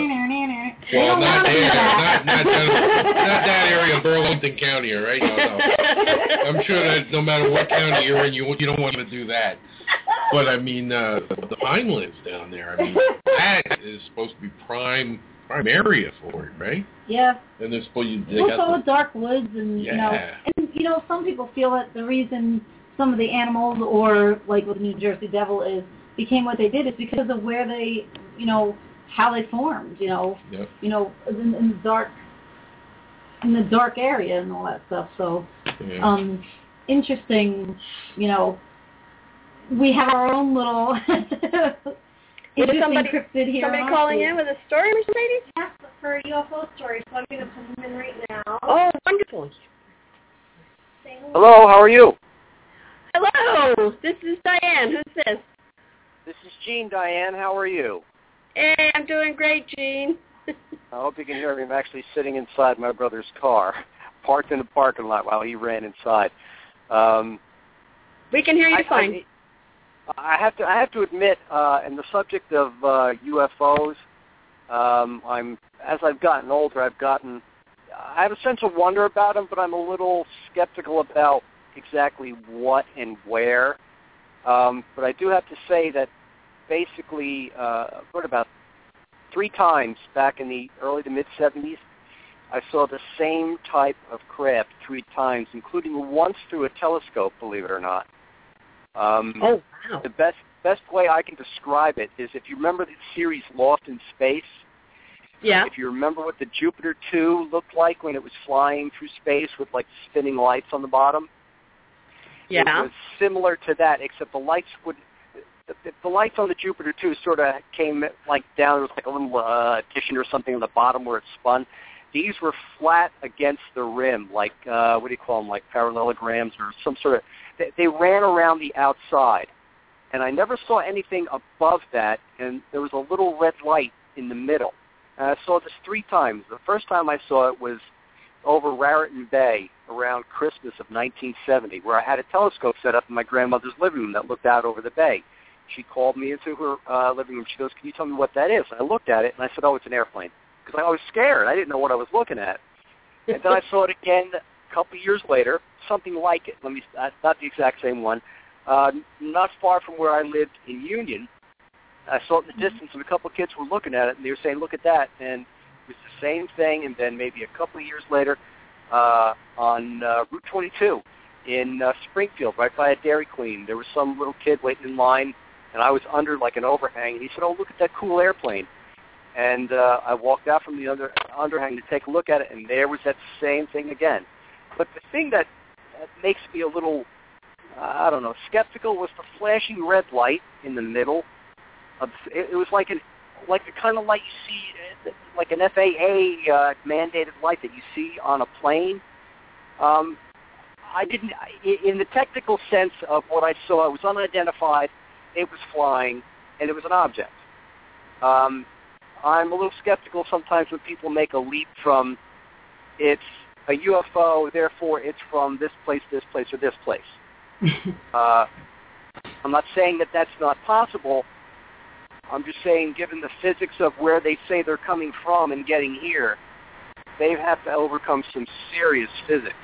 not, there, not, not, that, not that area of Burlington County, all right? No, no. I'm sure that no matter what county you're in, you you don't want to do that. But, I mean, uh, the Pinelands down there, I mean, that is supposed to be prime prime area for it, right? Yeah. And they're supposed to... They also got the, with dark woods and, yeah. you know, and, you know, some people feel that the reason some of the animals, or like with the New Jersey Devil is, became what they did is because of where they, you know, how they formed, you know, yep. you know, in, in the dark, in the dark area and all that stuff. So, yeah. um, interesting, you know, we have our own little interesting somebody, cryptid here. Somebody calling in with a story, Mercedes? Yes, for a U F O story, so I'm going to put them in right now. Oh, wonderful. Hello, how are you? Hello, this is Diane. Who's this? This is Gene, Diane. How are you? Hey, I'm doing great, Gene. I hope you can hear me. I'm actually sitting inside my brother's car, parked in the parking lot while he ran inside. Um, we can hear you I, fine. I, I have to. I have to admit, uh, in the subject of uh, U F Os, um, I'm as I've gotten older, I've gotten. I have a sense of wonder about them, but I'm a little skeptical about exactly what and where. Um, but I do have to say that basically, uh, what about three times back in the early to mid-seventies, I saw the same type of craft three times, including once through a telescope, believe it or not. Um, oh, wow. The best best way I can describe it is if you remember the series Lost in Space. Yeah. If you remember what the Jupiter two looked like when it was flying through space with, like, spinning lights on the bottom. Yeah. It was similar to that, except the lights would, the, the lights on the Jupiter two sort of came like down. There was like a little uh, addition or something on the bottom where it spun. these were flat against the rim, like, uh, what do you call them, like parallelograms or some sort of, they, they ran around the outside. And I never saw anything above that, and there was a little red light in the middle. And I saw this three times. The first time I saw it was over Raritan Bay around Christmas of nineteen seventy, where I had a telescope set up in my grandmother's living room that looked out over the bay. She called me into her uh, living room. She goes, "Can you tell me what that is?" And I looked at it, and I said, "Oh, it's an airplane," because I was scared. I didn't know what I was looking at. And then I saw it again a couple years later, something like it. Let me, not the exact same one. Uh, not far from where I lived in Union, I saw it in the distance, and a couple of kids were looking at it, and they were saying, "Look at that." And it was the same thing, and then maybe a couple of years later uh, on uh, Route twenty-two in uh, Springfield, right by a Dairy Queen, there was some little kid waiting in line, and I was under like an overhang, and he said, "Oh, look at that cool airplane." And uh, I walked out from the under, underhang to take a look at it, and there was that same thing again. But the thing that, that makes me a little, uh, I don't know, skeptical was the flashing red light in the middle. Of, it, it was like an, like the kind of light you see, like an F A A uh, mandated light that you see on a plane. Um, I didn't, in the technical sense of what I saw, it was unidentified, it was flying, and it was an object. Um, I'm a little skeptical sometimes when people make a leap from it's a U F O, therefore it's from this place, this place, or this place. uh, I'm not saying that that's not possible. I'm just saying, given the physics of where they say they're coming from and getting here, they have to overcome some serious physics.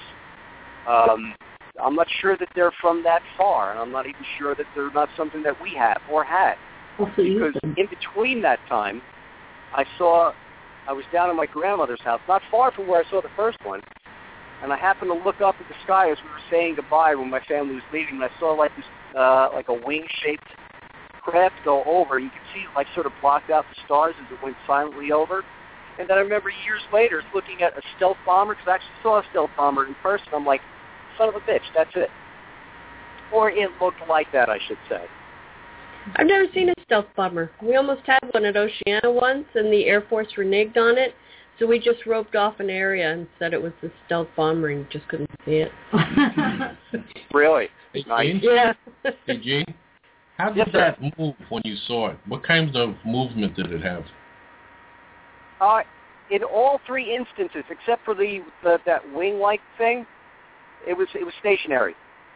Um, I'm not sure that they're from that far, and I'm not even sure that they're not something that we have or had. Because in between that time, I saw, I was down at my grandmother's house, not far from where I saw the first one, and I happened to look up at the sky as we were saying goodbye when my family was leaving, and I saw like this, uh, like a wing-shaped craft go over. You could see it like sort of blocked out the stars as it went silently over. And then I remember years later looking at a stealth bomber, because I actually saw a stealth bomber in person. I'm like, son of a bitch, that's it. Or it looked like that, I should say. I've never seen a stealth bomber. We almost had one at Oceana once, and the Air Force reneged on it, so we just roped off an area and said it was the stealth bomber and just couldn't see it. Really? Hey, nice. Gene? Yeah. Hey, Gene, how did Yes, that move when you saw it? What kind of movement did it have? Uh, in all three instances, except for the, the that wing-like thing, it was it was stationary.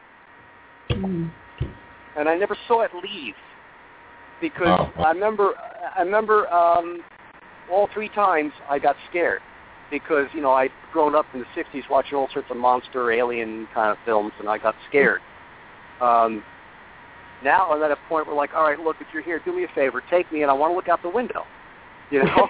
Mm. And I never saw it leave, because oh. I remember I remember um, all three times I got scared, because you know I'd grown up in the sixties watching all sorts of monster alien kind of films, and I got scared. Um, now I'm at a point where like, all right, look, if you're here, do me a favor, take me, and I want to look out the window. You know,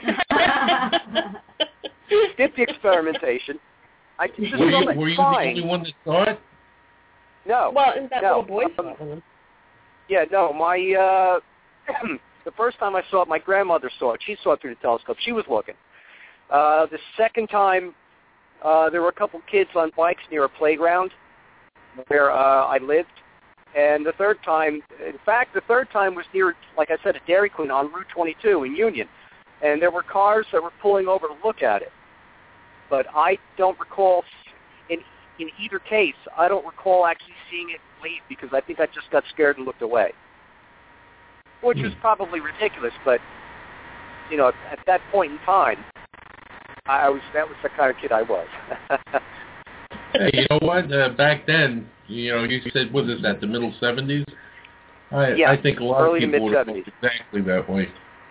skip the experimentation. I just were you, it were you fine. the only one that saw it? No. Well, and that no. little boy saw um, them. Yeah, no. My uh, the first time I saw it, my grandmother saw it. She saw it through the telescope. She was looking. Uh, the second time, uh, there were a couple kids on bikes near a playground where uh, I lived. And the third time, in fact, the third time was near, like I said, a Dairy Queen on Route twenty-two in Union. And there were cars that were pulling over to look at it. But I don't recall, in in either case, I don't recall actually seeing it leave, because I think I just got scared and looked away. Which was probably ridiculous, but, you know, at that point in time, I was that was the kind of kid I was. Hey, you know what? Uh, back then, you know, you said, what is that, the middle seventies? I, yeah, I think a lot early of people would have mid-seventies. felt exactly that way.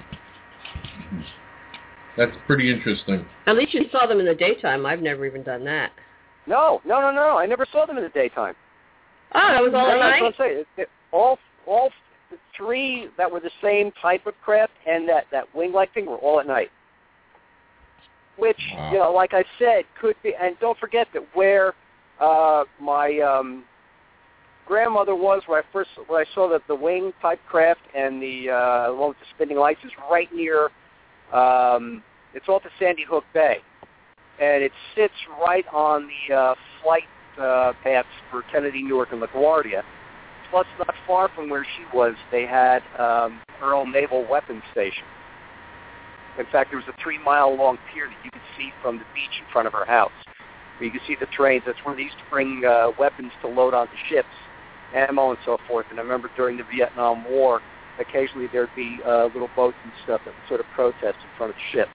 That's pretty interesting. At least you saw them in the daytime. I've never even done that. No, no, no, no. I never saw them in the daytime. Oh, that was all no, at that's night? what I'm saying. It, it, all, all three that were the same type of craft and that, that wing-like thing were all at night. Which, wow. you know, like I said, could be, and don't forget that where uh, my um, grandmother was, where I first, where I saw that the wing-type craft and the uh, one with the spinning lights is right near, um, it's off of Sandy Hook Bay. And it sits right on the uh, flight uh, paths for Kennedy, Newark, and LaGuardia. Plus, not far from where she was, they had um, Earl Naval Weapons Station. In fact, there was a three-mile-long pier that you could see from the beach in front of her house. Where you could see the trains. That's where they used to bring uh, weapons to load onto ships, ammo and so forth. And I remember during the Vietnam War, occasionally there'd be uh, little boats and stuff that would sort of protest in front of ships.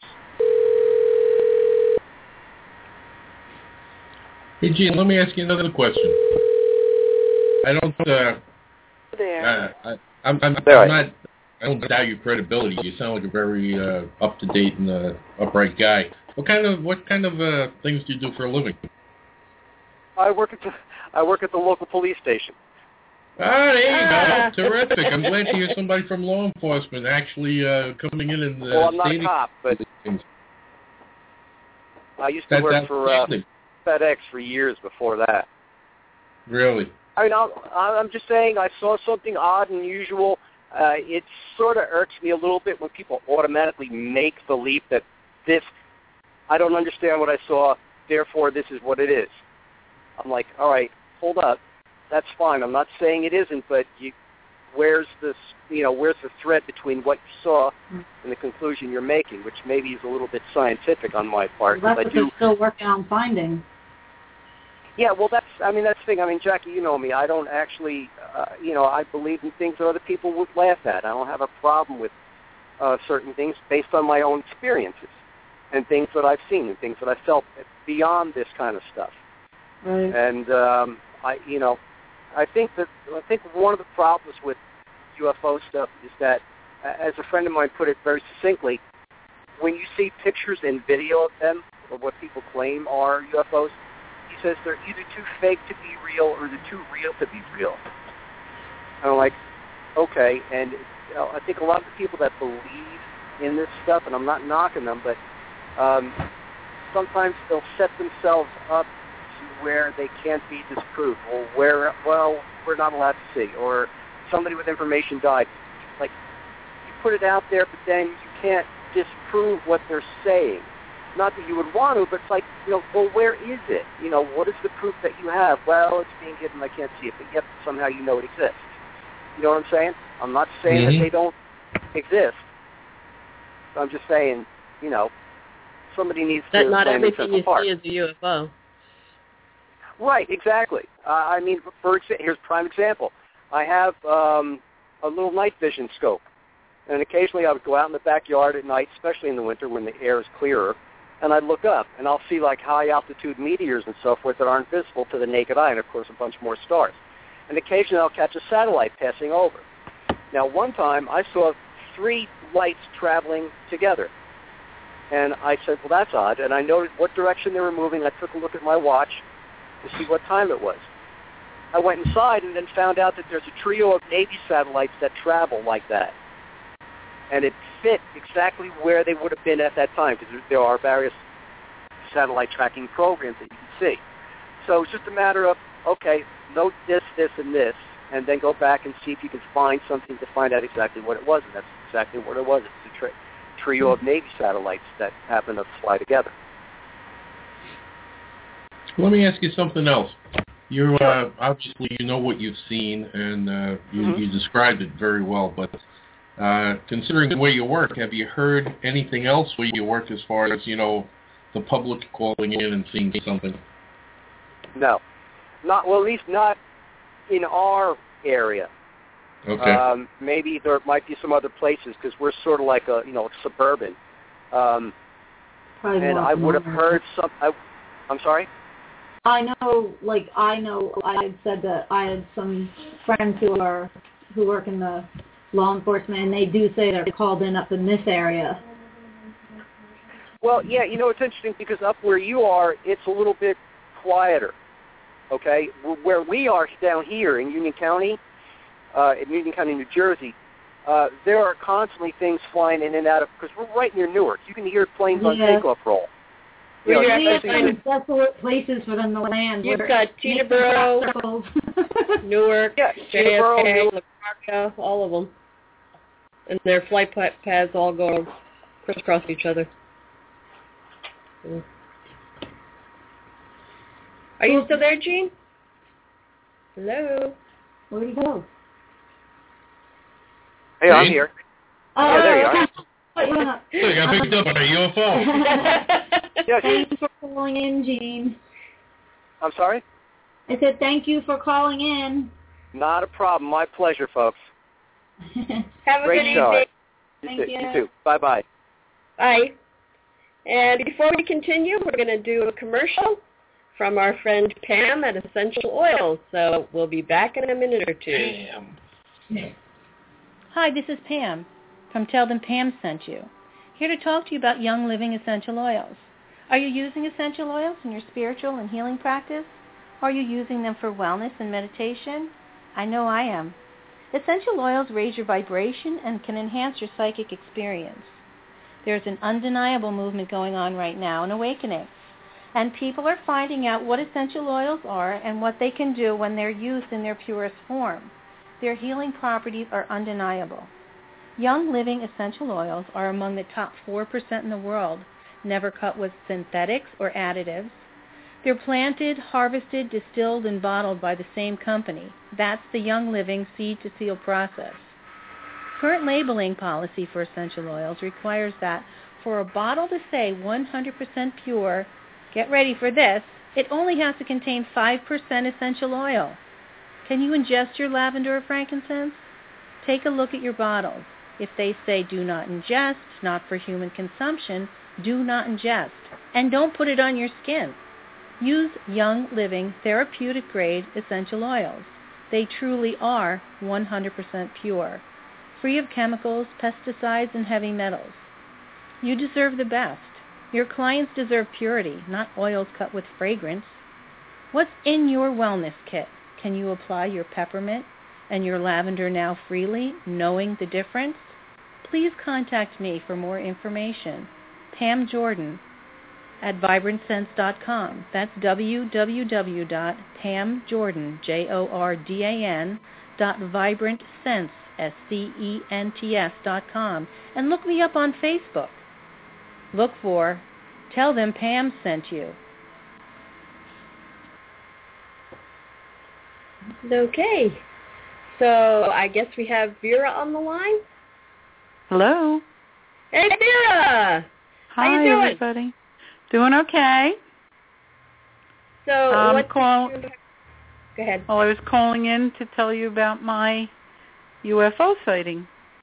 Hey, Gene, let me ask you another question. I don't, uh, There. uh I, I'm, I'm, There I'm I not, I don't doubt your credibility. You sound like a very uh, up-to-date and uh, upright guy. What kind of, what kind of uh, things do you do for a living? I work at the, I work at the local police station. Ah, there you go. Terrific. I'm glad to hear somebody from law enforcement actually uh, coming in and uh, Well, I'm not stating a cop, but things. I used to That's work for uh, outstanding. FedEx for years before that. Really? I mean, I'll, I'm just saying I saw something odd and unusual. Uh, it sort of irks me a little bit when people automatically make the leap that this, I don't understand what I saw, therefore this is what it is. I'm like, all right, hold up. That's fine. I'm not saying it isn't, but you, where's this, you know, where's the thread between what you saw and the conclusion you're making, which maybe is a little bit scientific on my part. Well, that's I what do, they're still working on finding. Yeah, well, that's, I mean, that's the thing. I mean, Jackie, you know me. I don't actually, uh, you know, I believe in things that other people would laugh at. I don't have a problem with uh, certain things based on my own experiences and things that I've seen and things that I've felt beyond this kind of stuff. Right. And, um, I, you know, I think that, I think one of the problems with U F O stuff is that, as a friend of mine put it very succinctly, when you see pictures and video of them, or what people claim are U F Os, he says they're either too fake to be real or they're too real to be real. And I'm like, okay. And you know, I think a lot of the people that believe in this stuff, and I'm not knocking them, but um, sometimes they'll set themselves up to where they can't be disproved, or where, well, we're not allowed to see, or somebody with information died. Like, you put it out there, but then you can't disprove what they're saying. Not that you would want to, but it's like, you know, well, where is it? You know, what is the proof that you have? Well, it's being hidden, I can't see it, but yet somehow you know it exists. You know what I'm saying? I'm not saying Mm-hmm. that they don't exist. I'm just saying, you know, somebody needs That to not plan everything you apart. see is a U F O. Right, exactly. Uh, I mean, for exa- here's a prime example. I have um, a little night vision scope, and occasionally I would go out in the backyard at night, especially in the winter when the air is clearer, and I'd look up, and I'll see like high-altitude meteors and so forth that aren't visible to the naked eye, and of course a bunch more stars. And occasionally I'll catch a satellite passing over. Now, one time I saw three lights traveling together, and I said, well, that's odd, and I noted what direction they were moving. I took a look at my watch to see what time it was. I went inside and then found out that there's a trio of Navy satellites that travel like that. And it fit exactly where they would have been at that time, because there are various satellite tracking programs that you can see. So it's just a matter of, okay, note this, this, and this, and then go back and see if you can find something to find out exactly what it was. And that's exactly what it was. It's a tri- trio of Navy satellites that happen to fly together. Let me ask you something else. You uh, obviously you know what you've seen, and uh, you, Mm-hmm. you described it very well. But uh, considering where you work, have you heard anything else where you work as far as you know the public calling in and seeing something? No, not well. At least not in our area. Okay. Um, maybe there might be some other places because we're sort of like a you know suburban. Um, Probably and more I would have than heard some. I, I'm sorry. I know, like I know, I had said that I had some friends who are who work in the law enforcement, and they do say they're called in up in this area. Well, yeah, you know it's interesting because up where you are, it's a little bit quieter. Okay, where we are down here in Union County, uh, in Union County, New Jersey, uh, there are constantly things flying in and out of because we're right near Newark. You can hear planes on Yeah. takeoff roll. We You know, have We have especially some in- desolate places for them to land. You've where got it makes them Teterboro, drop circles. Newark, Yeah, J F Teterboro, K, Newark. LaGuardia, all of them. And their flight pa- paths all go crisscross each other. Yeah. Are you still there, Gene? Hello? Where'd he go? Hey, I'm Hey. here. Oh, Yeah, there you are. Yeah. So you got picked up by a U F O. Yes. Thank you for calling in, Gene. I'm sorry? I said thank you for calling in. Not a problem. My pleasure, folks. Have a Great good show. evening. You Thank too. you. You too. Bye-bye. Bye. And before we continue, we're going to do a commercial from our friend Pam at Essential Oils. So we'll be back in a minute or two. Damn. Hi, this is Pam from Tell Them Pam Sent You, here to talk to you about Young Living Essential Oils. Are you using essential oils in your spiritual and healing practice? Are you using them for wellness and meditation? I know I am. Essential oils raise your vibration and can enhance your psychic experience. There's an undeniable movement going on right now, an awakening, and people are finding out what essential oils are and what they can do when they're used in their purest form. Their healing properties are undeniable. Young Living essential oils are among the top four percent in the world, never cut with synthetics or additives. They're planted, harvested, distilled, and bottled by the same company. That's the Young Living seed-to-seal process. Current labeling policy for essential oils requires that for a bottle to say one hundred percent pure, get ready for this, it only has to contain five percent essential oil. Can you ingest your lavender or frankincense? Take a look at your bottles. If they say do not ingest, not for human consumption, do not ingest. And don't put it on your skin. Use Young Living therapeutic grade essential oils. They truly are one hundred percent pure, free of chemicals, pesticides, and heavy metals. You deserve the best. Your clients deserve purity, not oils cut with fragrance. What's in your wellness kit? Can you apply your peppermint and your lavender now freely, knowing the difference? Please contact me for more information. Pam Jordan at vibrant sense dot com. That's w w w dot pam jordan, J O R D A N, dot vibrant sense, S C E N T S dot com. And look me up on Facebook. Look for Tell Them Pam Sent You. Okay. So I guess we have Vera on the line. Hello. Hey, Vera. Hi, How you doing? everybody. Doing okay. So Um, what? call, did you... Go ahead. Well, I was calling in to tell you about my U F O sighting.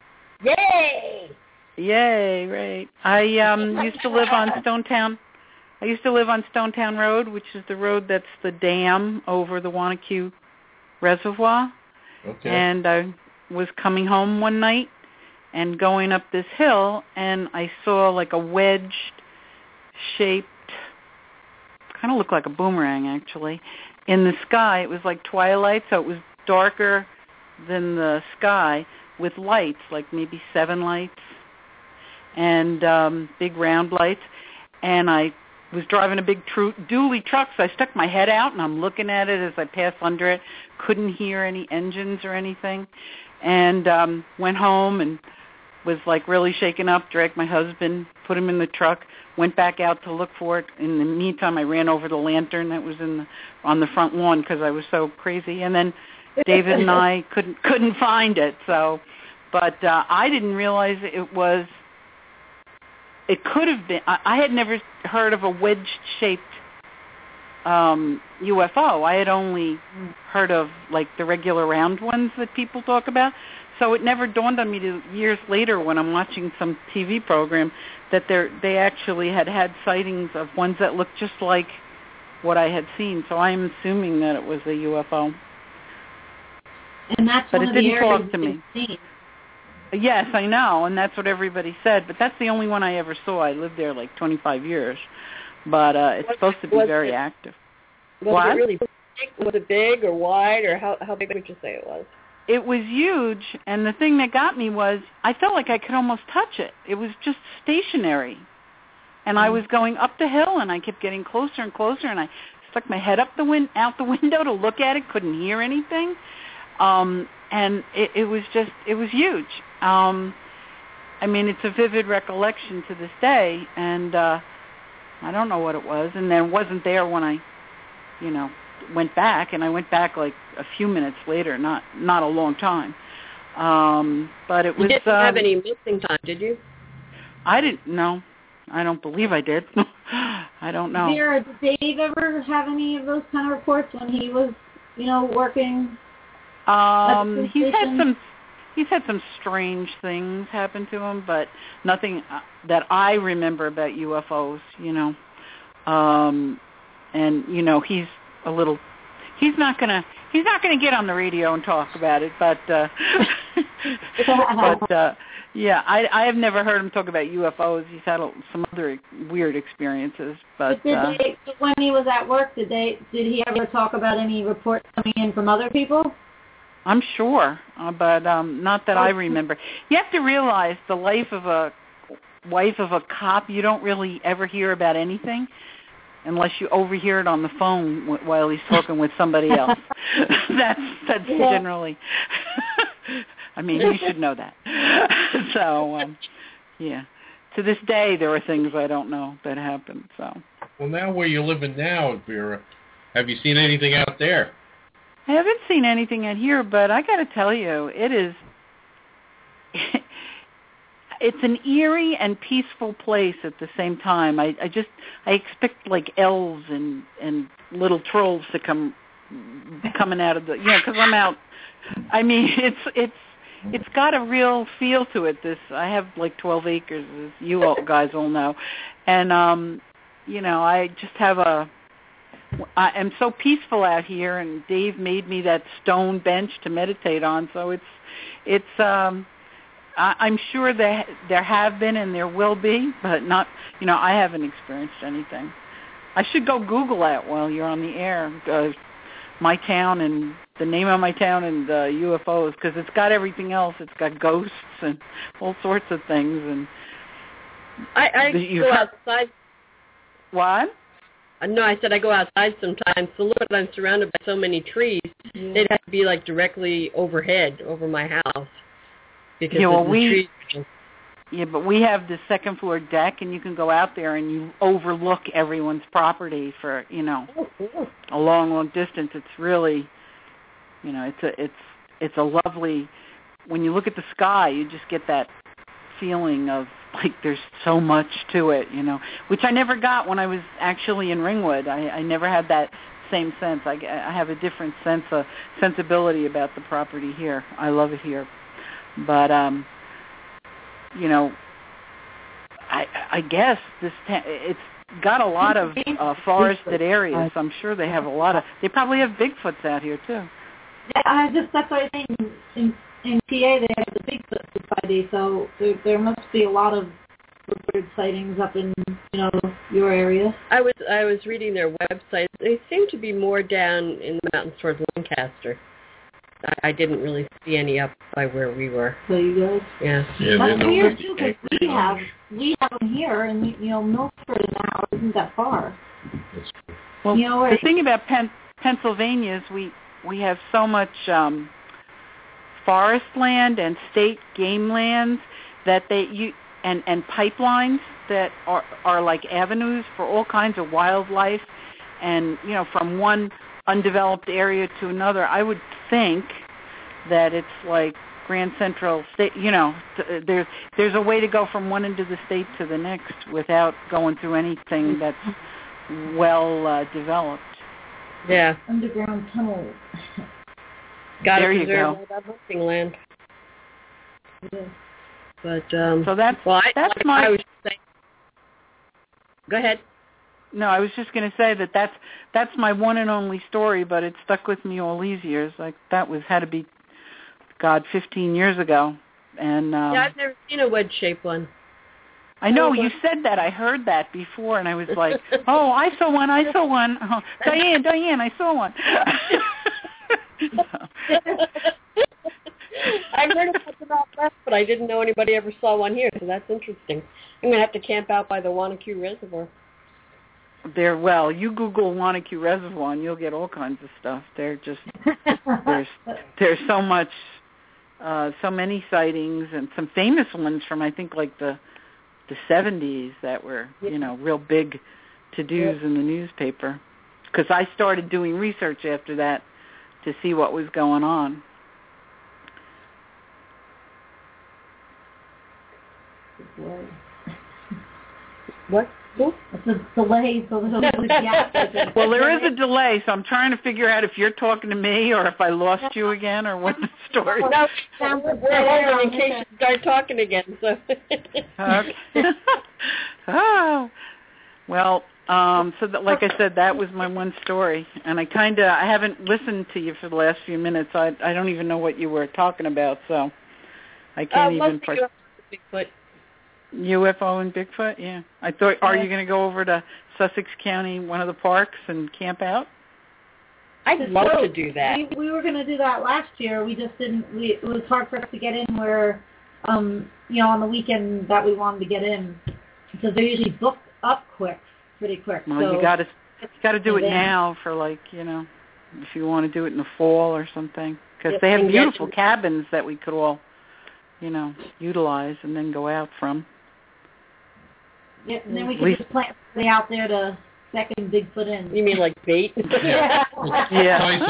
Yay! Yay! Right. I um used to live on Stonetown. I used to live on Stonetown Road, which is the road that's the dam over the Wanacue Reservoir. Okay. And I was coming home one night and going up this hill, and I saw like a wedge-shaped, kind of looked like a boomerang actually, in the sky. It was like twilight, so it was darker than the sky with lights, like maybe seven lights and um, big round lights. And I was driving a big tru- dually truck, so I stuck my head out, and I'm looking at it as I passed under it. Couldn't hear any engines or anything. And um, went home and was like really shaken up, dragged my husband, put him in the truck, went back out to look for it. In the meantime, I ran over the lantern that was in the, on the front lawn because I was so crazy. And then David and I couldn't couldn't find it. So, but uh, I didn't realize it was. It could have been. I, I had never heard of a wedge-shaped um, U F O. I had only heard of like the regular round ones that people talk about. So it never dawned on me to years later when I'm watching some T V program that they they actually had had sightings of ones that looked just like what I had seen. So I'm assuming that it was a U F O. And that's but one it of the didn't areas talk to you've me. seen. Yes, I know, and that's what everybody said. But that's the only one I ever saw. I lived there like twenty-five years. But uh, it's Was supposed it- to be was very it- active. Was What? it really big? Was it big or wide, or how how big would you say it was? It was huge, and the thing that got me was I felt like I could almost touch it. It was just stationary. And I was going up the hill, and I kept getting closer and closer, and I stuck my head up the win- out the window to look at it, couldn't hear anything. Um, and it, it was just, it was huge. Um, I mean, it's a vivid recollection to this day, and uh, I don't know what it was. And then it wasn't there when I, you know, went back, and I went back like a few minutes later, not not a long time. Um, but it was. You didn't um, have any missing time, did you? I didn't know. I don't believe I did. I don't know. Vera, did Dave ever have any of those kind of reports when he was, you know, working? Um, he's had some. He's had some strange things happen to him, but nothing that I remember about U F Os. You know, um, and you know he's a little. He's not gonna. He's not gonna get on the radio and talk about it, but. Uh, but uh, yeah, I I have never heard him talk about U F Os. He's had a, some other weird experiences, but. but did uh, they, when he was at work, did they? Did he ever talk about any reports coming in from other people? I'm sure, uh, but um, not that I remember. You have to realize the life of a wife of a cop, you don't really ever hear about anything unless you overhear it on the phone w- while he's talking with somebody else. that's that's yeah. generally, I mean, you should know that. so, um, yeah. To this day, there are things I don't know that happen. So. Well, now where you're living now, Vera, have you seen anything out there? I haven't seen anything out here, but I got to tell you, it is, it's an eerie and peaceful place at the same time. I, I just, I expect like elves and, and little trolls to come, coming out of the, you know, because I'm out, I mean, it's, it's, it's got a real feel to it. This, I have like twelve acres, as you all guys all know, and, um, you know, I just have a, I am so peaceful out here, and Dave made me that stone bench to meditate on. So it's, it's. Um, I, I'm sure that there have been and there will be, but not. You know, I haven't experienced anything. I should go Google that while you're on the air. Uh, my town and the name of my town and uh, U F Os, because it's got everything else. It's got ghosts and all sorts of things. And I, I the, go outside. What? No, I said I go outside sometimes. So look, I'm surrounded by so many trees. Yeah. They'd have to be like directly overhead, over my house, because yeah, well, the we, trees. Yeah, but we have the second floor deck, and you can go out there and you overlook everyone's property for you know oh, cool. a long, long distance. It's really, you know, it's a it's it's a lovely. When you look at the sky, you just get that feeling of like there's so much to it, you know, which I never got when I was actually in Ringwood. I, I never had that same sense. I, I have a different sense of sensibility about the property here. I love it here, but um, you know, I I guess this ta- it's got a lot of uh, forested areas. So I'm sure they have a lot of. They probably have Bigfoots out here too. Yeah, I just that's what I think. In, in P A, they have the Bigfoot Society, so there, there must be a lot of reported sightings up in you know your area. I was I was reading their website. They seem to be more down in the mountains towards Lancaster. I, I didn't really see any up by where we were. So you guys? Yeah. Yeah, That's they're weird no too, because we have we have them here, and you know Milford now isn't that far. That's true. Well, you know, the thing about Pen- Pennsylvania is we we have so much. Um, forest land and state game lands that they you and and pipelines that are are like avenues for all kinds of wildlife, and you know from one undeveloped area to another. I would think that it's like Grand Central State. You know, there's there's a way to go from one end of the state to the next without going through anything that's well uh, developed. Yeah. Underground tunnels. Got there to you preserve go. all that hunting land. Yeah. But um, so that's well, I, that's like my. I was saying, go ahead. No, I was just going to say that that's that's my one and only story, but it stuck with me all these years. Like that was had to be, God, fifteen years ago, and um, yeah, I've never seen a wedge-shaped one. I know you said that. I heard that before, and I was like, "Oh, I saw one. I saw one. Oh, Diane, Diane, I saw one." I've heard about them out west, but I didn't know anybody ever saw one here, so that's interesting. I'm going to have to camp out by the Wanacue Reservoir. They're, well, you Google Wanacue Reservoir, and you'll get all kinds of stuff. They're just, there's there's so much, uh, so many sightings, and some famous ones from, I think, like the the seventies that were, you know, real big to-dos in the newspaper. Because I started doing research after that to see what was going on. What? It's a delay, so there's a gap. Well, there is a delay, so I'm trying to figure out if you're talking to me or if I lost you again or what the story is. No, we're here in case you start talking again. So. Okay. Oh, well, um, so that, like I said, that was my one story, and I kind of I haven't listened to you for the last few minutes. I I don't even know what you were talking about, so I can't uh, even. Part- Bigfoot. U F O and Bigfoot, yeah. I thought, are you going to go over to Sussex County, one of the parks, and camp out? I'd love so, to do that. We, we were going to do that last year. We just didn't. We, it was hard for us to get in where, um, you know, on the weekend that we wanted to get in, because they're usually booked up quick, pretty quick. Well, so you got to got to do it now for like you know, if you want to do it in the fall or something, because yeah, they have beautiful cabins that we could all, you know, utilize and then go out from. Yep, and then we could just plant somebody out there to second Bigfoot in. You mean like bait? Yeah. Yeah.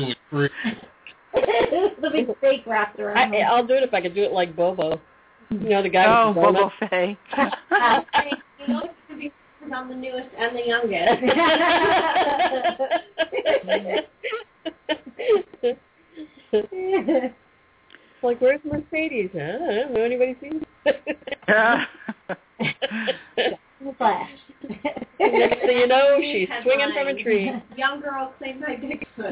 The big steak wrapped around. I, I'll do it if I could do it like Bobo. You know, the guy oh, with the Bobo Fay. I, you know, it's going to be I'm the newest and the youngest. Like, where's Mercedes? Huh? I don't know anybody seen Flash. Next thing you know, she's swinging from a tree. Young girl claimed by Bigfoot.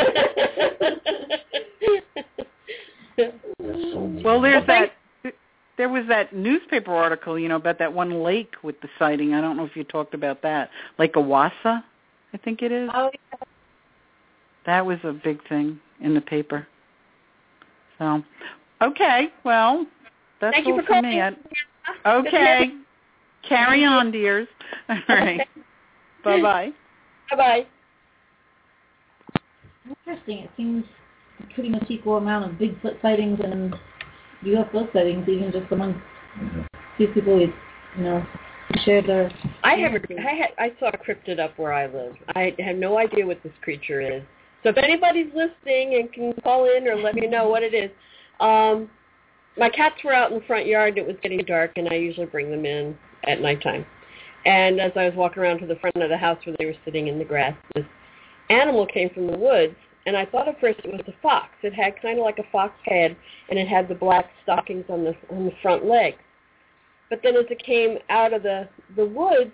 Well, there's that. There was that newspaper article, you know, about that one lake with the sighting. I don't know if you talked about that. Lake Owassa, I think it is. Oh, yeah. That was a big thing in the paper. So, okay, well, that's Thank all you for, for calling. me. I, okay. Carry on, dears. All right. Okay. Bye-bye. Bye-bye. Interesting. It seems pretty much equal amount of Bigfoot sightings and U F O sightings, even just among these people we, you know, shared their... I have. I had. I saw a cryptid up where I live. I have no idea what this creature is. So if anybody's listening and can call in or let me know what it is, um, my cats were out in the front yard. It was getting dark, and I usually bring them in at nighttime. And as I was walking around to the front of the house where they were sitting in the grass, this animal came from the woods, and I thought at first it was a fox. It had kind of like a fox head, and it had the black stockings on the on the front legs. But then as it came out of the, the woods,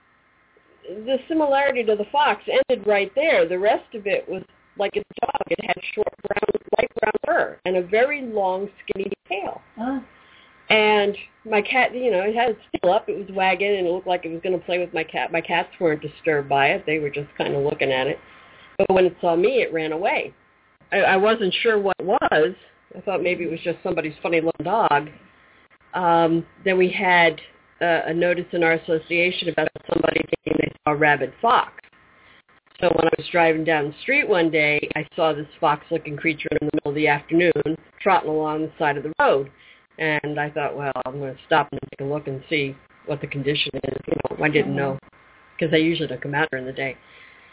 the similarity to the fox ended right there. The rest of it was like a dog. It had short brown, light brown fur and a very long, skinny tail. Oh. And my cat, you know, it had its tail up. It was wagging, and it looked like it was going to play with my cat. My cats weren't disturbed by it. They were just kind of looking at it. But when it saw me, it ran away. I, I wasn't sure what it was. I thought maybe it was just somebody's funny-looking dog. Um, then we had uh, a notice in our association about somebody thinking they saw a rabid fox. So when I was driving down the street one day, I saw this fox-looking creature in the middle of the afternoon trotting along the side of the road. And I thought, well, I'm going to stop and take a look and see what the condition is. You know, I didn't know because they usually don't come out during the day.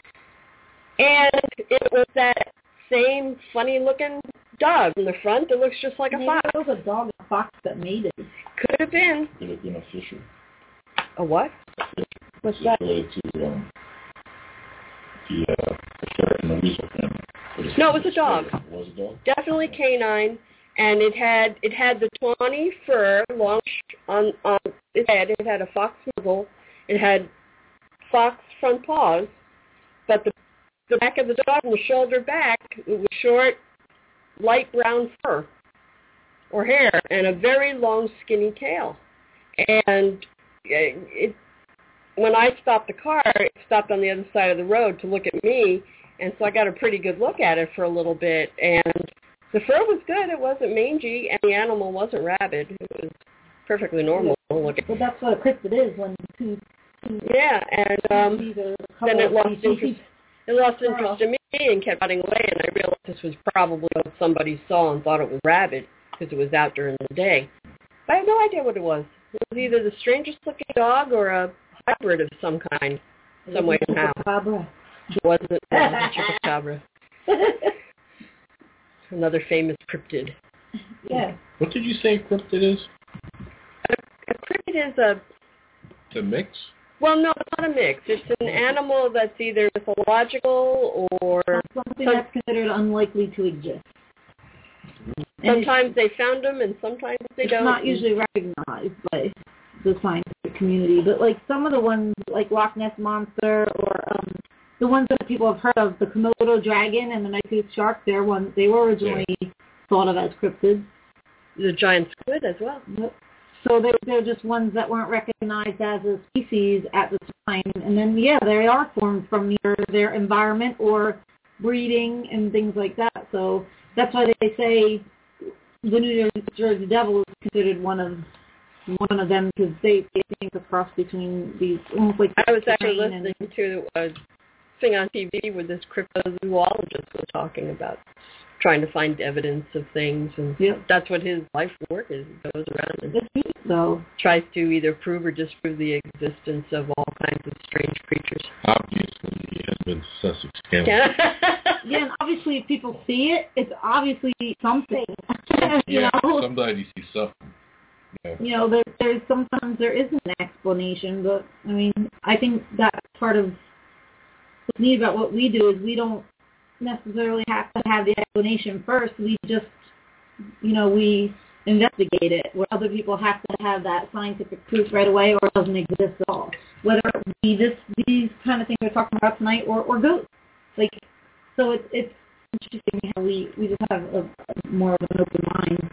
And it was that same funny-looking dog in the front that looks just like a Maybe fox. it was a dog and a fox that made it. Could have been. Could have been a fisher. A what? What's It's that? related to um, the, uh, the ferret and the weasel family. No, it was a dog. It was a dog? Definitely canine, and it had it had the tawny fur, long sh- on on its head. It had a fox muzzle. It had fox front paws, but the the back of the dog and the shoulder back, it was short, light brown fur or hair, and a very long, skinny tail. And it, it when I stopped the car, it stopped on the other side of the road to look at me, and so I got a pretty good look at it for a little bit. And the fur was good. It wasn't mangy, and the animal wasn't rabid. It was perfectly normal looking. But that's what a cryptid is when two... two yeah, and um, then it lost interest. It lost interest in me and kept running away, and I realized this was probably what somebody saw and thought it was rabid because it was out during the day. But I had no idea what it was. It was either the strangest looking dog or a hybrid of some kind, some way somehow. It wasn't, it wasn't a chupacabra. Another famous cryptid. Yeah. What did you say a cryptid is? A, a cryptid is a The mix? Well, no, it's not a mix. It's an animal that's either mythological or something some, that's considered unlikely to exist. Sometimes they found them, and sometimes they it's don't. It's not usually recognized by the scientific community, but like some of the ones, like Loch Ness Monster, or um, the ones that people have heard of, the Komodo dragon and the night-toothed shark, they're ones they were originally yeah. thought of as cryptids. The giant squid as well. Yep. So they're, they're just ones that weren't recognized as a species at the time. And then, yeah, they are formed from either their environment or breeding and things like that. So that's why they say the New Jersey Devil is considered one of one of them, because they, they think a cross between these, almost like... I was actually listening and, to a thing on T V where this cryptozoologist was talking about trying to find evidence of things, and yep. that's what his life work is. He goes around and so. tries to either prove or disprove the existence of all kinds of strange creatures. Obviously, he has been Sussex County. Yeah. Yeah, and obviously if people see it, it's obviously something. you yeah, know? somebody sees something. Yeah. You know, there, there's sometimes there isn't an explanation, but, I mean, I think that's part of what's neat about what we do is we don't necessarily have to have the explanation first. We just, you know, we investigate it, where other people have to have that scientific proof right away, or it doesn't exist at all. Whether it be this, these kind of things we're talking about tonight, or, or ghosts. Like, so it's it's interesting how we, we just have a, a more of an open mind.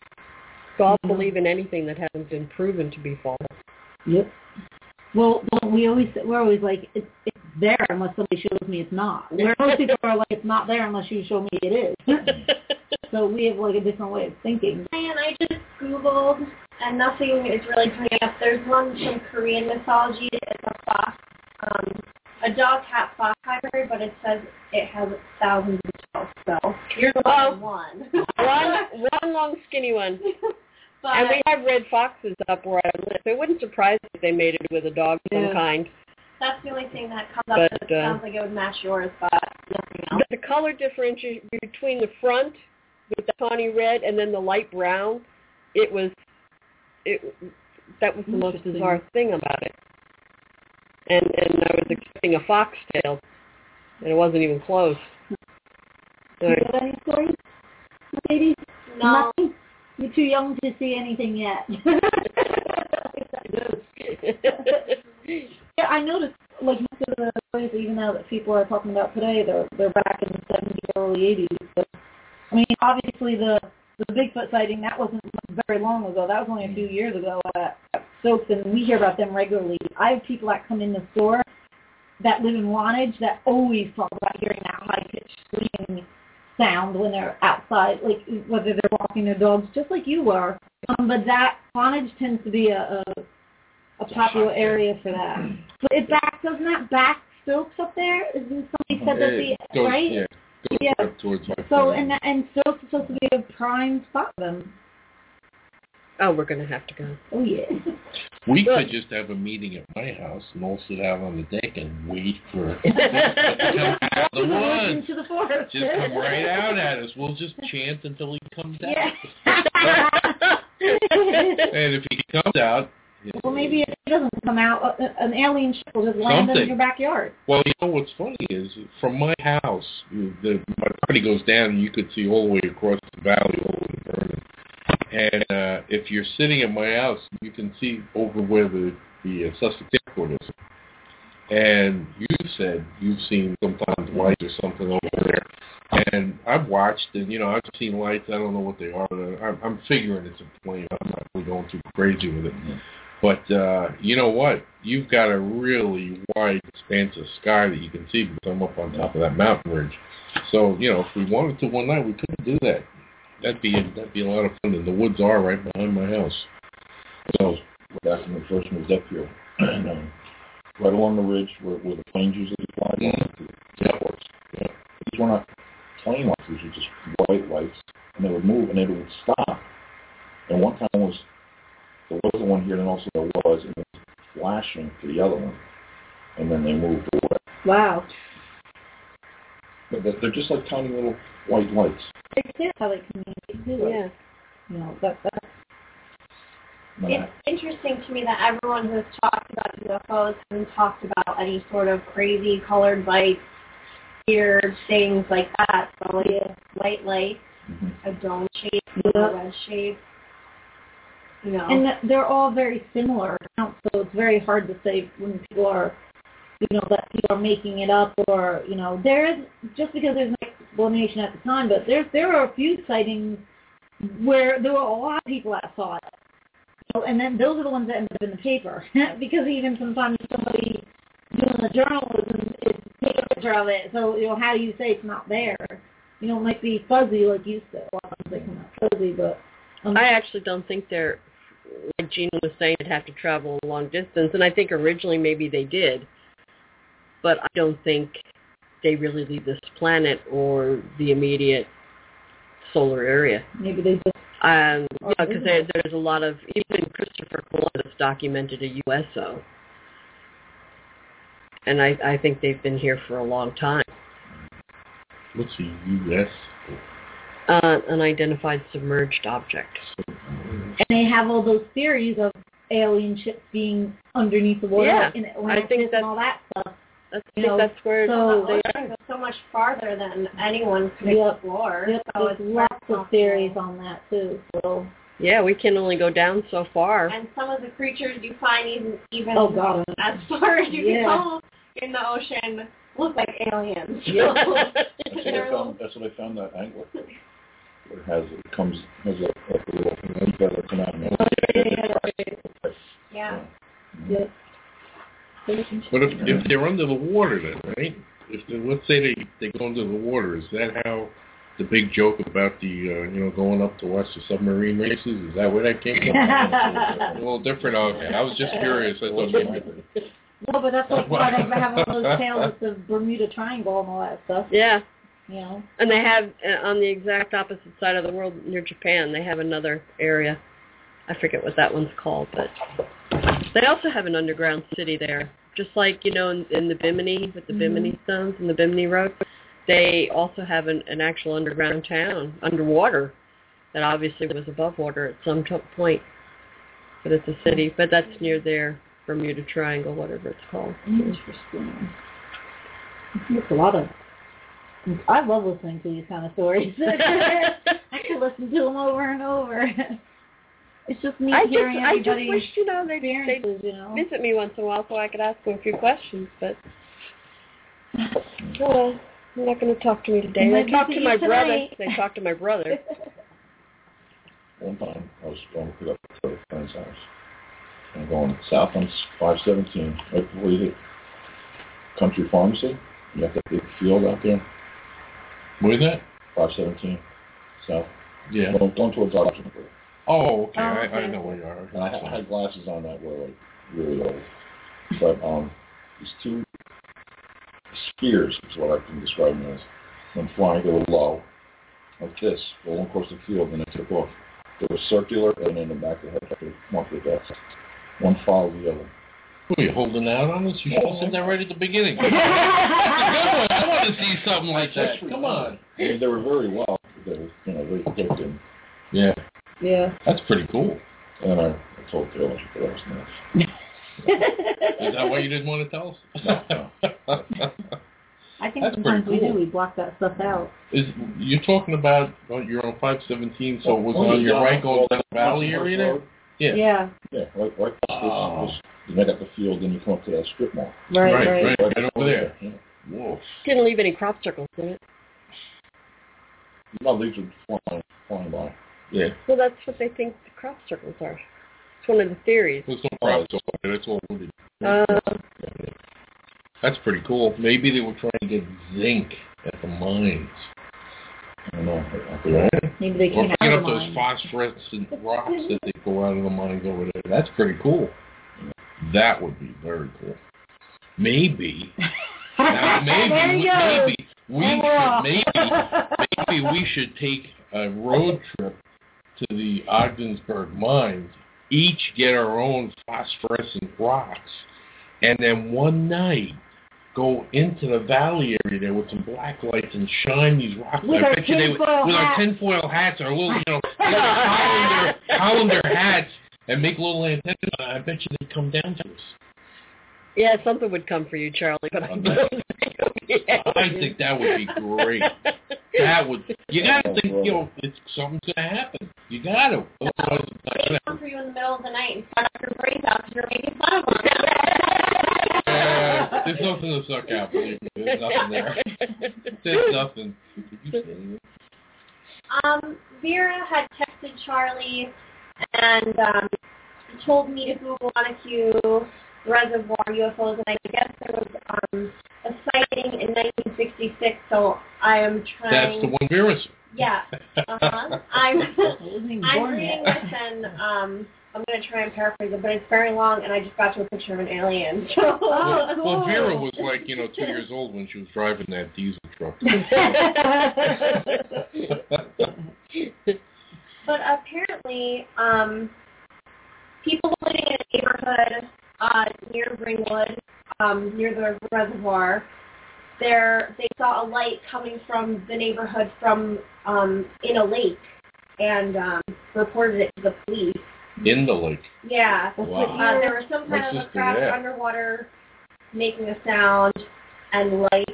So I'll believe in anything that hasn't been proven to be false. Yep. Well, well we always we're always like it's it's there unless somebody shows me it's not. Where most people are like it's not there unless you show me it is. So we have like a different way of thinking. And I just Googled and nothing is really coming up. There's one from Korean mythology. It's a fox, um, a dog cat fox hybrid, but it says it has thousands of cells. So you're the oh, one. one one long skinny one. But, and we have red foxes up where I live. So it wouldn't surprise me if they made it with a dog of yeah. some kind. That's the only thing that comes up but, that uh, sounds like it would match yours, but nothing else. The color differentiation between the front with the tawny red and then the light brown, it was, it that was the most bizarre thing about it. And and I was expecting a foxtail, and it wasn't even close. Do you have any stories, ladies? No. Nothing? You're too young to see anything yet. Yeah, I noticed, like, most of the stories, even now that people are talking about today, they're they're back in the seventies, early eighties. So, I mean, obviously the the Bigfoot sighting, that wasn't very long ago. That was only a few years ago at, at Stokes, and we hear about them regularly. I have people that come in the store that live in Wantage that always talk about hearing that high-pitched screaming sound when they're outside, like whether they're walking their dogs, just like you are. Um, but that Wantage tends to be a, a, a popular area for that. But it back doesn't that back Stokes up there? Isn't somebody said that the goes, right? Yeah, goes yeah. up towards my so and that, and Stokes is supposed to be a prime spot for them. Oh, we're gonna have to go. Oh yeah. We Good. could just have a meeting at my house and all sit out on the deck and wait for it to come out of the woods. Into the forest. Just come right out at us. We'll just chant until he comes out. Yeah. And if he comes out... Well, maybe if he doesn't come out, an alien ship will just land something. in your backyard. Well, you know what's funny is, from my house, the, my property goes down and you could see all the way across the valley, all the way to Vernon. And uh, if you're sitting at my house, you can see over where the, the uh, Sussex Airport is. And you said you've seen sometimes lights or something over there. And I've watched, and, you know, I've seen lights. I don't know what they are. I'm, I'm figuring it's a plane. I'm not really going too crazy with it. But uh, you know what? You've got a really wide expanse of sky that you can see because I'm up on top of that mountain ridge. So, you know, if we wanted to one night, we could do that. That'd be a, that'd be a lot of fun. And the woods are right behind my house. So back when we first moved up here, and, um, right along the ridge where, where the planes usually fly, mm-hmm. the airports. Yeah. These were not plane lights; these were just white lights, and they would move and they would stop. And one time was there was the one here, and also there was, and it was flashing to the other one, and then they moved away. Wow. But they're just like tiny little white lights. It's how they communicate too. Yeah. You know, that, that, It's interesting to me that everyone who has talked about U F Os hasn't talked about any sort of crazy colored lights, weird things like that. So like a white light, mm-hmm. a dome shape, yeah. a red shape. You know. And they're all very similar accounts, so it's very hard to say when people are, you know, that people are making it up, or, you know, there is, just because there's no explanation at the time, but there's, there are a few sightings where there were a lot of people that saw it. So, and then those are the ones that end up in the paper, because even sometimes somebody doing the journalism is taking a picture of it, so, you know, how do you say it's not there? You know, it might be fuzzy like you said. A lot of times they come out fuzzy, but... Um, I actually don't think they're, like Gina was saying, they'd have to travel a long distance, and I think originally maybe they did, but I don't think they really leave this planet or the immediate solar area. Maybe they just... Um, yeah, because there, there's a lot of, even Christopher Columbus documented a U S O, and I, I think they've been here for a long time. What's a U S O? Uh, unidentified submerged object. And they have all those theories of alien ships being underneath the water, yeah, in I think that's, and all that stuff. I think know, that's where so, they are. Goes so much farther than anyone could yep, explore. Yep, so there's lots of theories on that too. So yeah, we can only go down so far. And some of the creatures you find even even oh, God. as far as you yeah. can tell in the ocean look like aliens. Yeah. that's, what I found, that's what I found that angler. It has it comes has a, like a little thing that come out. Yeah. Yeah. yeah. But if, if they're under the water, then, right? If they, let's say they, they go under the water, is that how the big joke about the uh, you know going up to watch the submarine races? Is that where that came from? A little different. Okay, I was just curious. I thought maybe. No, but that's like why they have all those tales of the Bermuda Triangle and all that stuff. Yeah. You know. And they have uh, on the exact opposite side of the world near Japan, they have another area. I forget what that one's called, but they also have an underground city there. Just like, you know, in, in the Bimini, with the mm-hmm. Bimini Stones and the Bimini Road, they also have an, an actual underground town, underwater, that obviously was above water at some t- point. But it's a city, but that's near their Bermuda Triangle, whatever it's called. Interesting. It's a lot of... I love listening to these kind of stories. I could listen to them over and over. It's just me I hearing just, everybody's I just wish, you know, they'd, they'd you know? visit me once in a while so I could ask them a few questions, but well, they're not going to talk to me today. They talked to my brother. They talked to my brother. One time, I was going to pick up at a friend's house. I'm going south on five seventeen, right before you hit Country Pharmacy. You got that big field out there. Where's that? five seventeen, south. Yeah. Going, going towards Oxford. Oh, okay. Oh, I, I know where you are. And I had, I had glasses on that were like really old. But um, these two spheres is what I can describe them as. When flying, they were low, like this, rolling across the field, and they took off. They were circular, and in the back of the head, they marked the deaths. One followed the other. Who are you holding out on us? You should have said that right at the beginning. That's a good one. I want to see something like that. Come on. I mean, they were very well. They were, you know, very quick and. Yeah. Yeah. That's pretty cool. And I, I told Taylor she could ask me. Is that why you didn't want to tell us? No, no. I think That's sometimes pretty cool. we do. We block that stuff out. Is you're talking about well, you're on five seventeen, so it was on your right going down the valley area there? Yeah. Yeah. Yeah, right, right. Oh. This, this, you got the field, then you come up to that strip mall. Right, right, right. right, right, right over there. Yeah. Whoa. Didn't leave any crop circles in it. No, these are flying, flying by. Yeah. Well, that's what they think the crop circles are. It's one of the theories. There's no problem. It's all, it's all wooded. Uh, That's pretty cool. Maybe they were trying to get zinc at the mines. I don't know. Right? Maybe they Or came out picking of up the those mine. phosphorescent rocks that they go out of the mines over there. That's pretty cool. That would be very cool. Maybe. Now, maybe, There you maybe go. we should, maybe, maybe we should take a road trip to the Ogdensburg mines, each get our own phosphorescent rocks, and then one night go into the valley area there with some black lights and shine these rocks. With I our bet you they would, tinfoil with our hats. tinfoil hats, our little, you know, Hollander, Hollander hats, and make little antennas. I bet you they'd come down to us. Yeah, something would come for you, Charlie, but I don't think I think that would be great. That would, you gotta think, you know, it's something's gonna happen. You gotta. Otherwise, it's not gonna come for you in the middle of the night and start up your brains out because you're making fun of them. Uh, there's nothing to suck out, believe me. There's nothing there. There's nothing. Um, Vera had texted Charlie and um, told me to Google Wanacue Reservoir U F Os, and I guess there was um, a sighting in nineteen sixty-six, so I am trying... That's the one Vera saw. Yeah. Uh-huh. I'm, I'm reading this, and um, I'm going to try and paraphrase it, but it's very long, and I just got to a picture of an alien. So. Well, well, Vera was like, you know, two years old when she was driving that diesel truck. But apparently, um, people living in a neighborhood uh, near Ringwood, um, near the reservoir, there they saw a light coming from the neighborhood from um, in a lake, and um, reported it to the police. In the lake. Yeah. Wow. Uh, there was some kind of a craft yeah. underwater making a sound and lights,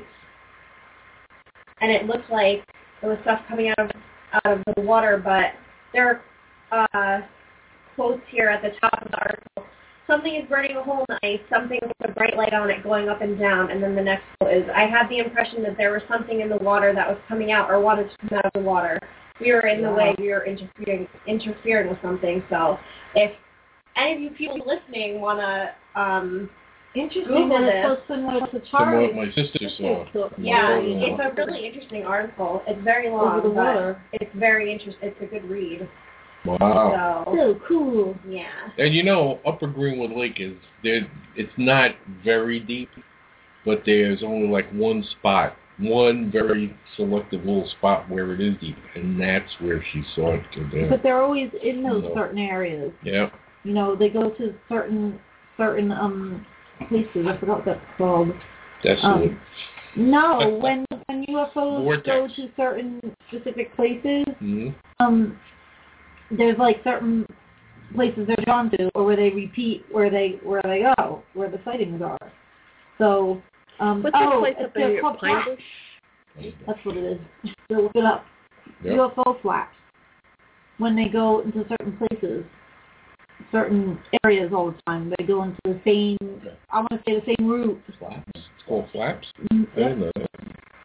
and it looked like there was stuff coming out of out of the water, but there are uh, quotes here at the top of the article. Something is burning a hole in the ice, something with a bright light on it going up and down, and then the next quote is, I had the impression that there was something in the water that was coming out or wanted to come out of the water. We were in the way, we were interfering, interfering with something, so if any of you people listening want to um, Interesting Google that this. it's so similar to From Charlie. what my sister saw. Yeah, Oh, it's a really interesting article. It's very long, Over the but water. it's very interesting. It's a good read. Wow. So, So cool. yeah. And you know, Upper Greenwood Lake is there. It's not very deep, but there's only like one spot, one very selective little spot where it is deep, and that's where she saw it go down. But they're always in those No. certain areas. Yeah. You know, they go to certain certain um places. I forgot what that's called. That's Um, it. No, when when U F Os Vortex. go to certain specific places, Mm-hmm. um, there's like certain places they're drawn to, or where they repeat where they where they go, where the sightings are. So, um, What's that oh, place it's up in they're here? called Pine flaps. Bush? That's what it is. So look it up. Yep. U F O flaps. When they go into certain places, certain areas all the time, they go into the same, I want to say the same route. Flaps. It's called flaps. Mm, I didn't know that.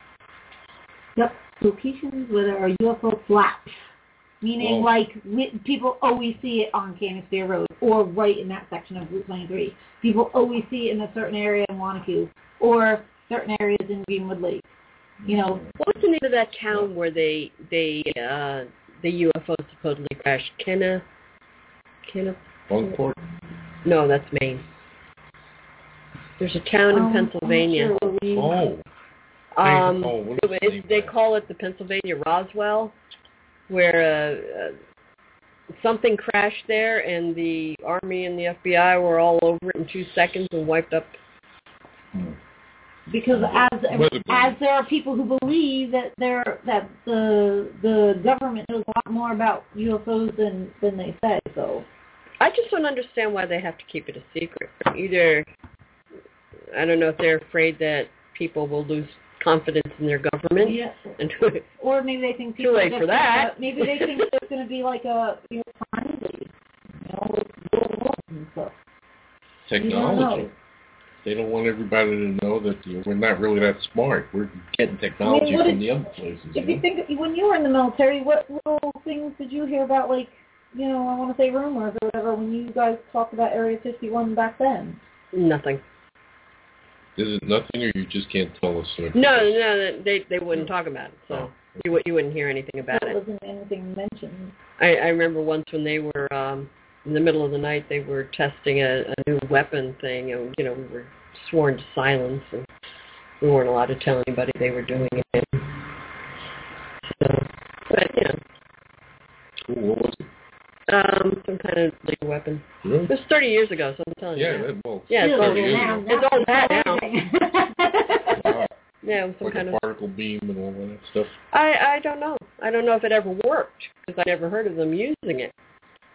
Yep, locations where there are U F O flaps. Meaning, Well- like, we, people always see it on Canister Road, or right in that section of Route twenty-three. People always see it in a certain area in Wanacue, or certain areas in Greenwood Lake. You know, What's the name of that town where they they uh, the U F O supposedly crashed? Kenna, Kenna. Bunkport. No, that's Maine. There's a town in um, Pennsylvania. I'm not sure what we- Oh. Um, Oh, what is the it's, name of they that? call it the Pennsylvania Roswell, where uh, uh, something crashed there, and the Army and the F B I were all over it in two seconds and wiped up. Because as Weather as there are people who believe that there that the the government knows a lot more about U F Os than than they say. So I just don't understand why they have to keep it a secret. Either, I don't know if they're afraid that people will lose confidence in their government. yeah, And or maybe they think Too people late are for just that. Gonna, maybe they think there's going to be like a you know crime wave, you know, with world wars and stuff. You don't Technology. know. They don't want everybody to know that you know, we're not really that smart. We're getting technology I mean, what from did- the other places. If you you know? think when you were in the military, what little things did you hear about, like, you know, I want to say rumors or whatever, when you guys talked about Area fifty-one back then? nothing. Is it nothing, or you just can't tell us? Something? No, no, they they wouldn't talk about it, so you would you wouldn't hear anything about There it. wasn't anything mentioned. I, I remember once when they were um, in the middle of the night, they were testing a, a new weapon thing, and you know we were sworn to silence, and we weren't allowed to tell anybody they were doing it. So, but you know, Cool. What was it? um, some kind of legal weapon. Really? It was thirty years ago, so I'm telling Yeah, you. that, well, Yeah, it's Still, all, years now, ago. it's all bad now. Wow. Yeah, it was some Like kind a of. particle beam and all that stuff. I I don't know. I don't know if it ever worked because I never heard of them using it.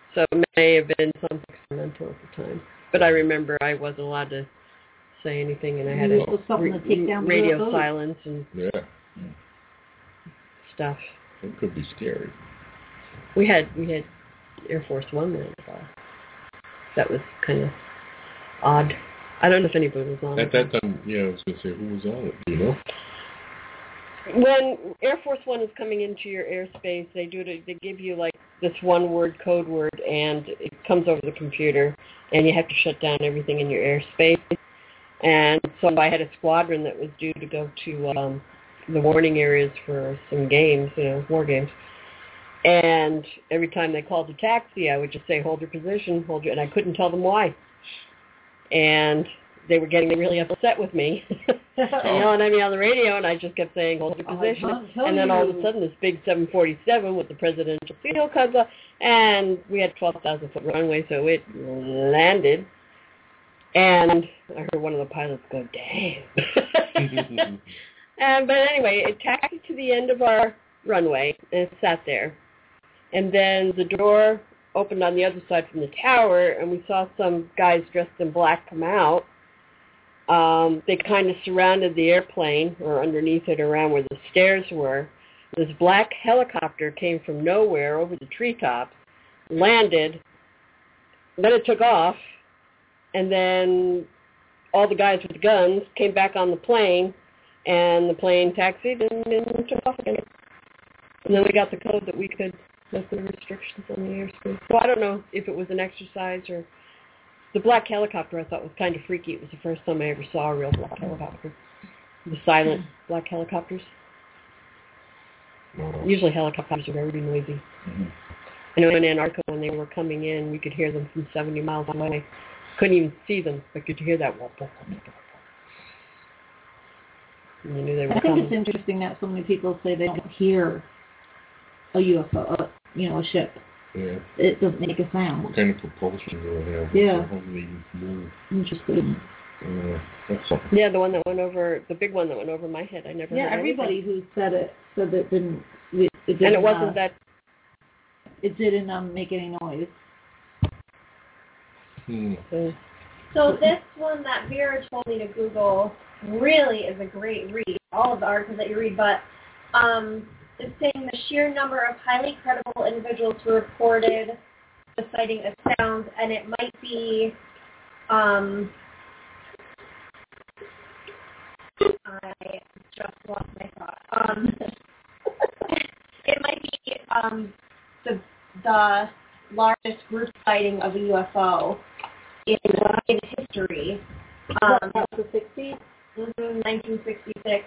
So it may have been something experimental at the time. But I remember I wasn't allowed to say anything, and I had Maybe a it was something to take down the radio U F Os. silence and Yeah. stuff. It could be scary. We had we had Air Force One then. Uh, that was kind of odd. I don't know if anybody was on At it. that time, yeah, I was going to say, who was on it? Do you know? When Air Force One is coming into your airspace, they do it, they give you like this one word code word, and it comes over the computer, and you have to shut down everything in your airspace. And so I had a squadron that was due to go to um, the warning areas for some games, you know, war games. And every time they called a taxi, I would just say, hold your position, hold your, and I couldn't tell them why. And they were getting really upset with me, yelling at me on the radio, and I just kept saying, hold your position. And then all of a sudden, this big seven forty-seven with the presidential seal comes up, and we had twelve thousand foot runway, so it landed. And I heard one of the pilots go, damn. and But anyway, it taxied to the end of our runway, and it sat there. And then the door opened on the other side from the tower, and we saw some guys dressed in black come out. Um, they kind of surrounded the airplane, or underneath it, around where the stairs were. This black helicopter came from nowhere over the treetops, landed, then it took off, and then all the guys with the guns came back on the plane, and the plane taxied and, and took off again. And then we got the code that we could lift the restrictions on the airspace. So I don't know if it was an exercise or... The black helicopter I thought was kind of freaky. It was the first time I ever saw a real black helicopter. The silent black helicopters. Wow. Usually helicopters are very noisy. Mm-hmm. I know in Antarctica when they were coming in, we could hear them from seventy miles away. Couldn't even see them, but could hear that. And you knew they were I think coming. it's interesting that so many people say they don't hear a U F O, a, you know, a ship. Yeah. It doesn't make a sound. What kind of propulsion do they have? Yeah. How do they move? Interesting. Uh, that's something. Yeah, the one that went over, the big one that went over my head. I never Yeah, heard everybody anything. who said it said that it didn't. It, it didn't And it wasn't uh, that... It didn't um, make any noise. Hmm. Uh, So this one that Vera told me to Google really is a great read, all of the articles that you read, but um, it's saying the sheer number of highly credible individuals who reported the sighting of sounds, and it might be, um, I just lost my thought. Um, it might be um, the the largest group sighting of a U F O in, in history. Um, That was the sixties? mm-hmm, nineteen sixty-six.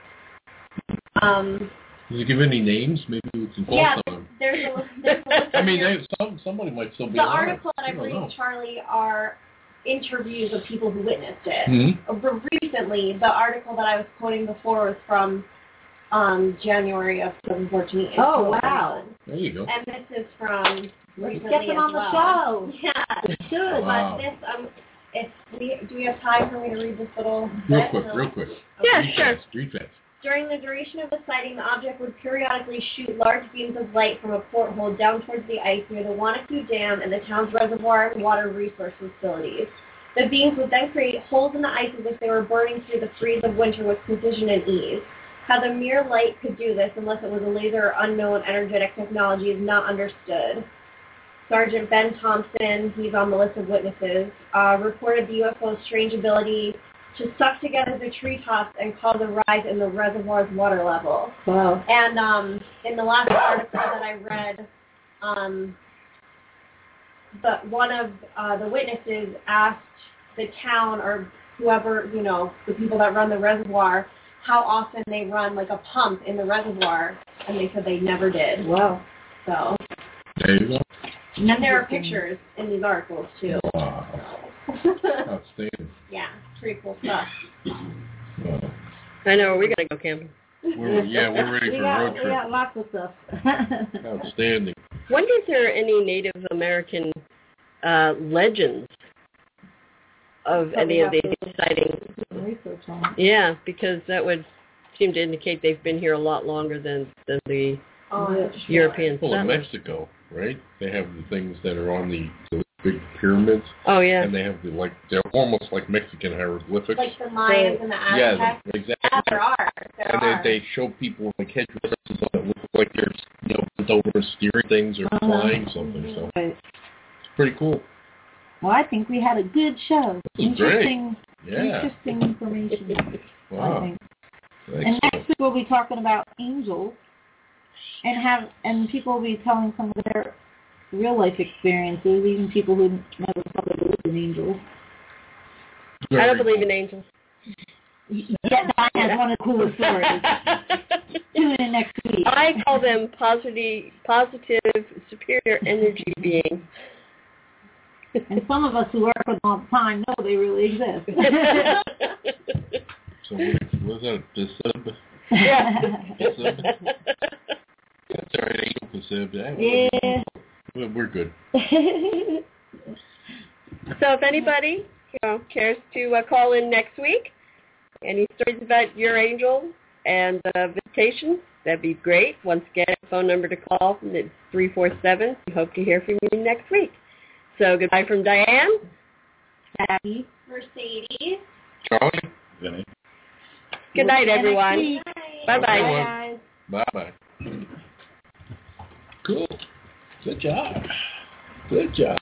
Um, Does it give any names? Maybe we can call yeah, some. there's a, there's a list I mean, here. they, some somebody might still be The alive. article that I I'm don't reading, know. Charlie, are interviews of people who witnessed it. Hmm? But recently, the article that I was quoting before was from um, January of twenty fourteen. Oh, wow. There you go. And this is from recently Get them as on the well. show. Yeah. Good. Wow. But this, um, if we, do we have time for me to read this little Real bit? quick, No? real quick. Yeah, Read sure. fast, read fast. During the duration of the sighting, the object would periodically shoot large beams of light from a porthole down towards the ice near the Wanacue Dam and the town's reservoir and water resource facilities. The beams would then create holes in the ice as if they were burning through the freeze of winter with precision and ease. How the mere light could do this, unless it was a laser or unknown energetic technology, is not understood. Sergeant Ben Thompson, he's on the list of witnesses, uh, reported the U F O's strange ability to suck together the treetops and cause a rise in the reservoir's water level. Wow. And um, in the last article that I read, um, the, one of uh, the witnesses asked the town or whoever, you know, the people that run the reservoir, how often they run like a pump in the reservoir, and they said they never did. Wow. So, There you go. and there are pictures in these articles too. Wow. Outstanding. Yeah, pretty cool stuff. Wow. I know. Are we going to go camping? We're, yeah, we're ready We for a got, road we trip. got lots of stuff. Outstanding. Wonder if there are any Native American uh, legends of Probably any of have these to- sightings. Some research on it. Yeah, because that would seem to indicate they've been here a lot longer than, than the Oh, Yeah. I'm sure. European Well, in settlers. Mexico, right? They have the things that are on the, the big pyramids. Oh, yeah. And they have the, like, they're almost like Mexican hieroglyphics. Like the Mayans and the Yeah, Aztecs. the- exactly. Yeah, there are. There and are. they, they show people like headdresses that look like they're, you know, bent over steering things or Uh-huh. flying something. So Right. it's pretty cool. Well, I think we had a good show. This is great. Interesting, Yeah. interesting information. I Wow. think. Excellent. And next week we'll be talking about angels, and have and people will be telling some of their real life experiences, even people who never thought they believed in angels. I don't believe in angels. Yeah, that has one of the coolest stories. Tune in next week. I call them positive, positive, superior energy beings. And some of us who work with them all the time know they really exist. So what, what's that? The sub? Yeah. Sub? That's all right. Angel Sub. Yeah. We're, we're good. So if anybody, you know, cares to uh, call in next week, any stories about your angel and uh, visitations, that'd be great. Once again, phone number to call is three four seven. We hope to hear from you next week. So goodbye from Diane. Abby. Mercedes. Charlie? Vinny. Good night, everyone. Bye. Bye-bye. Bye, guys. Bye-bye. Cool. Good job. Good job.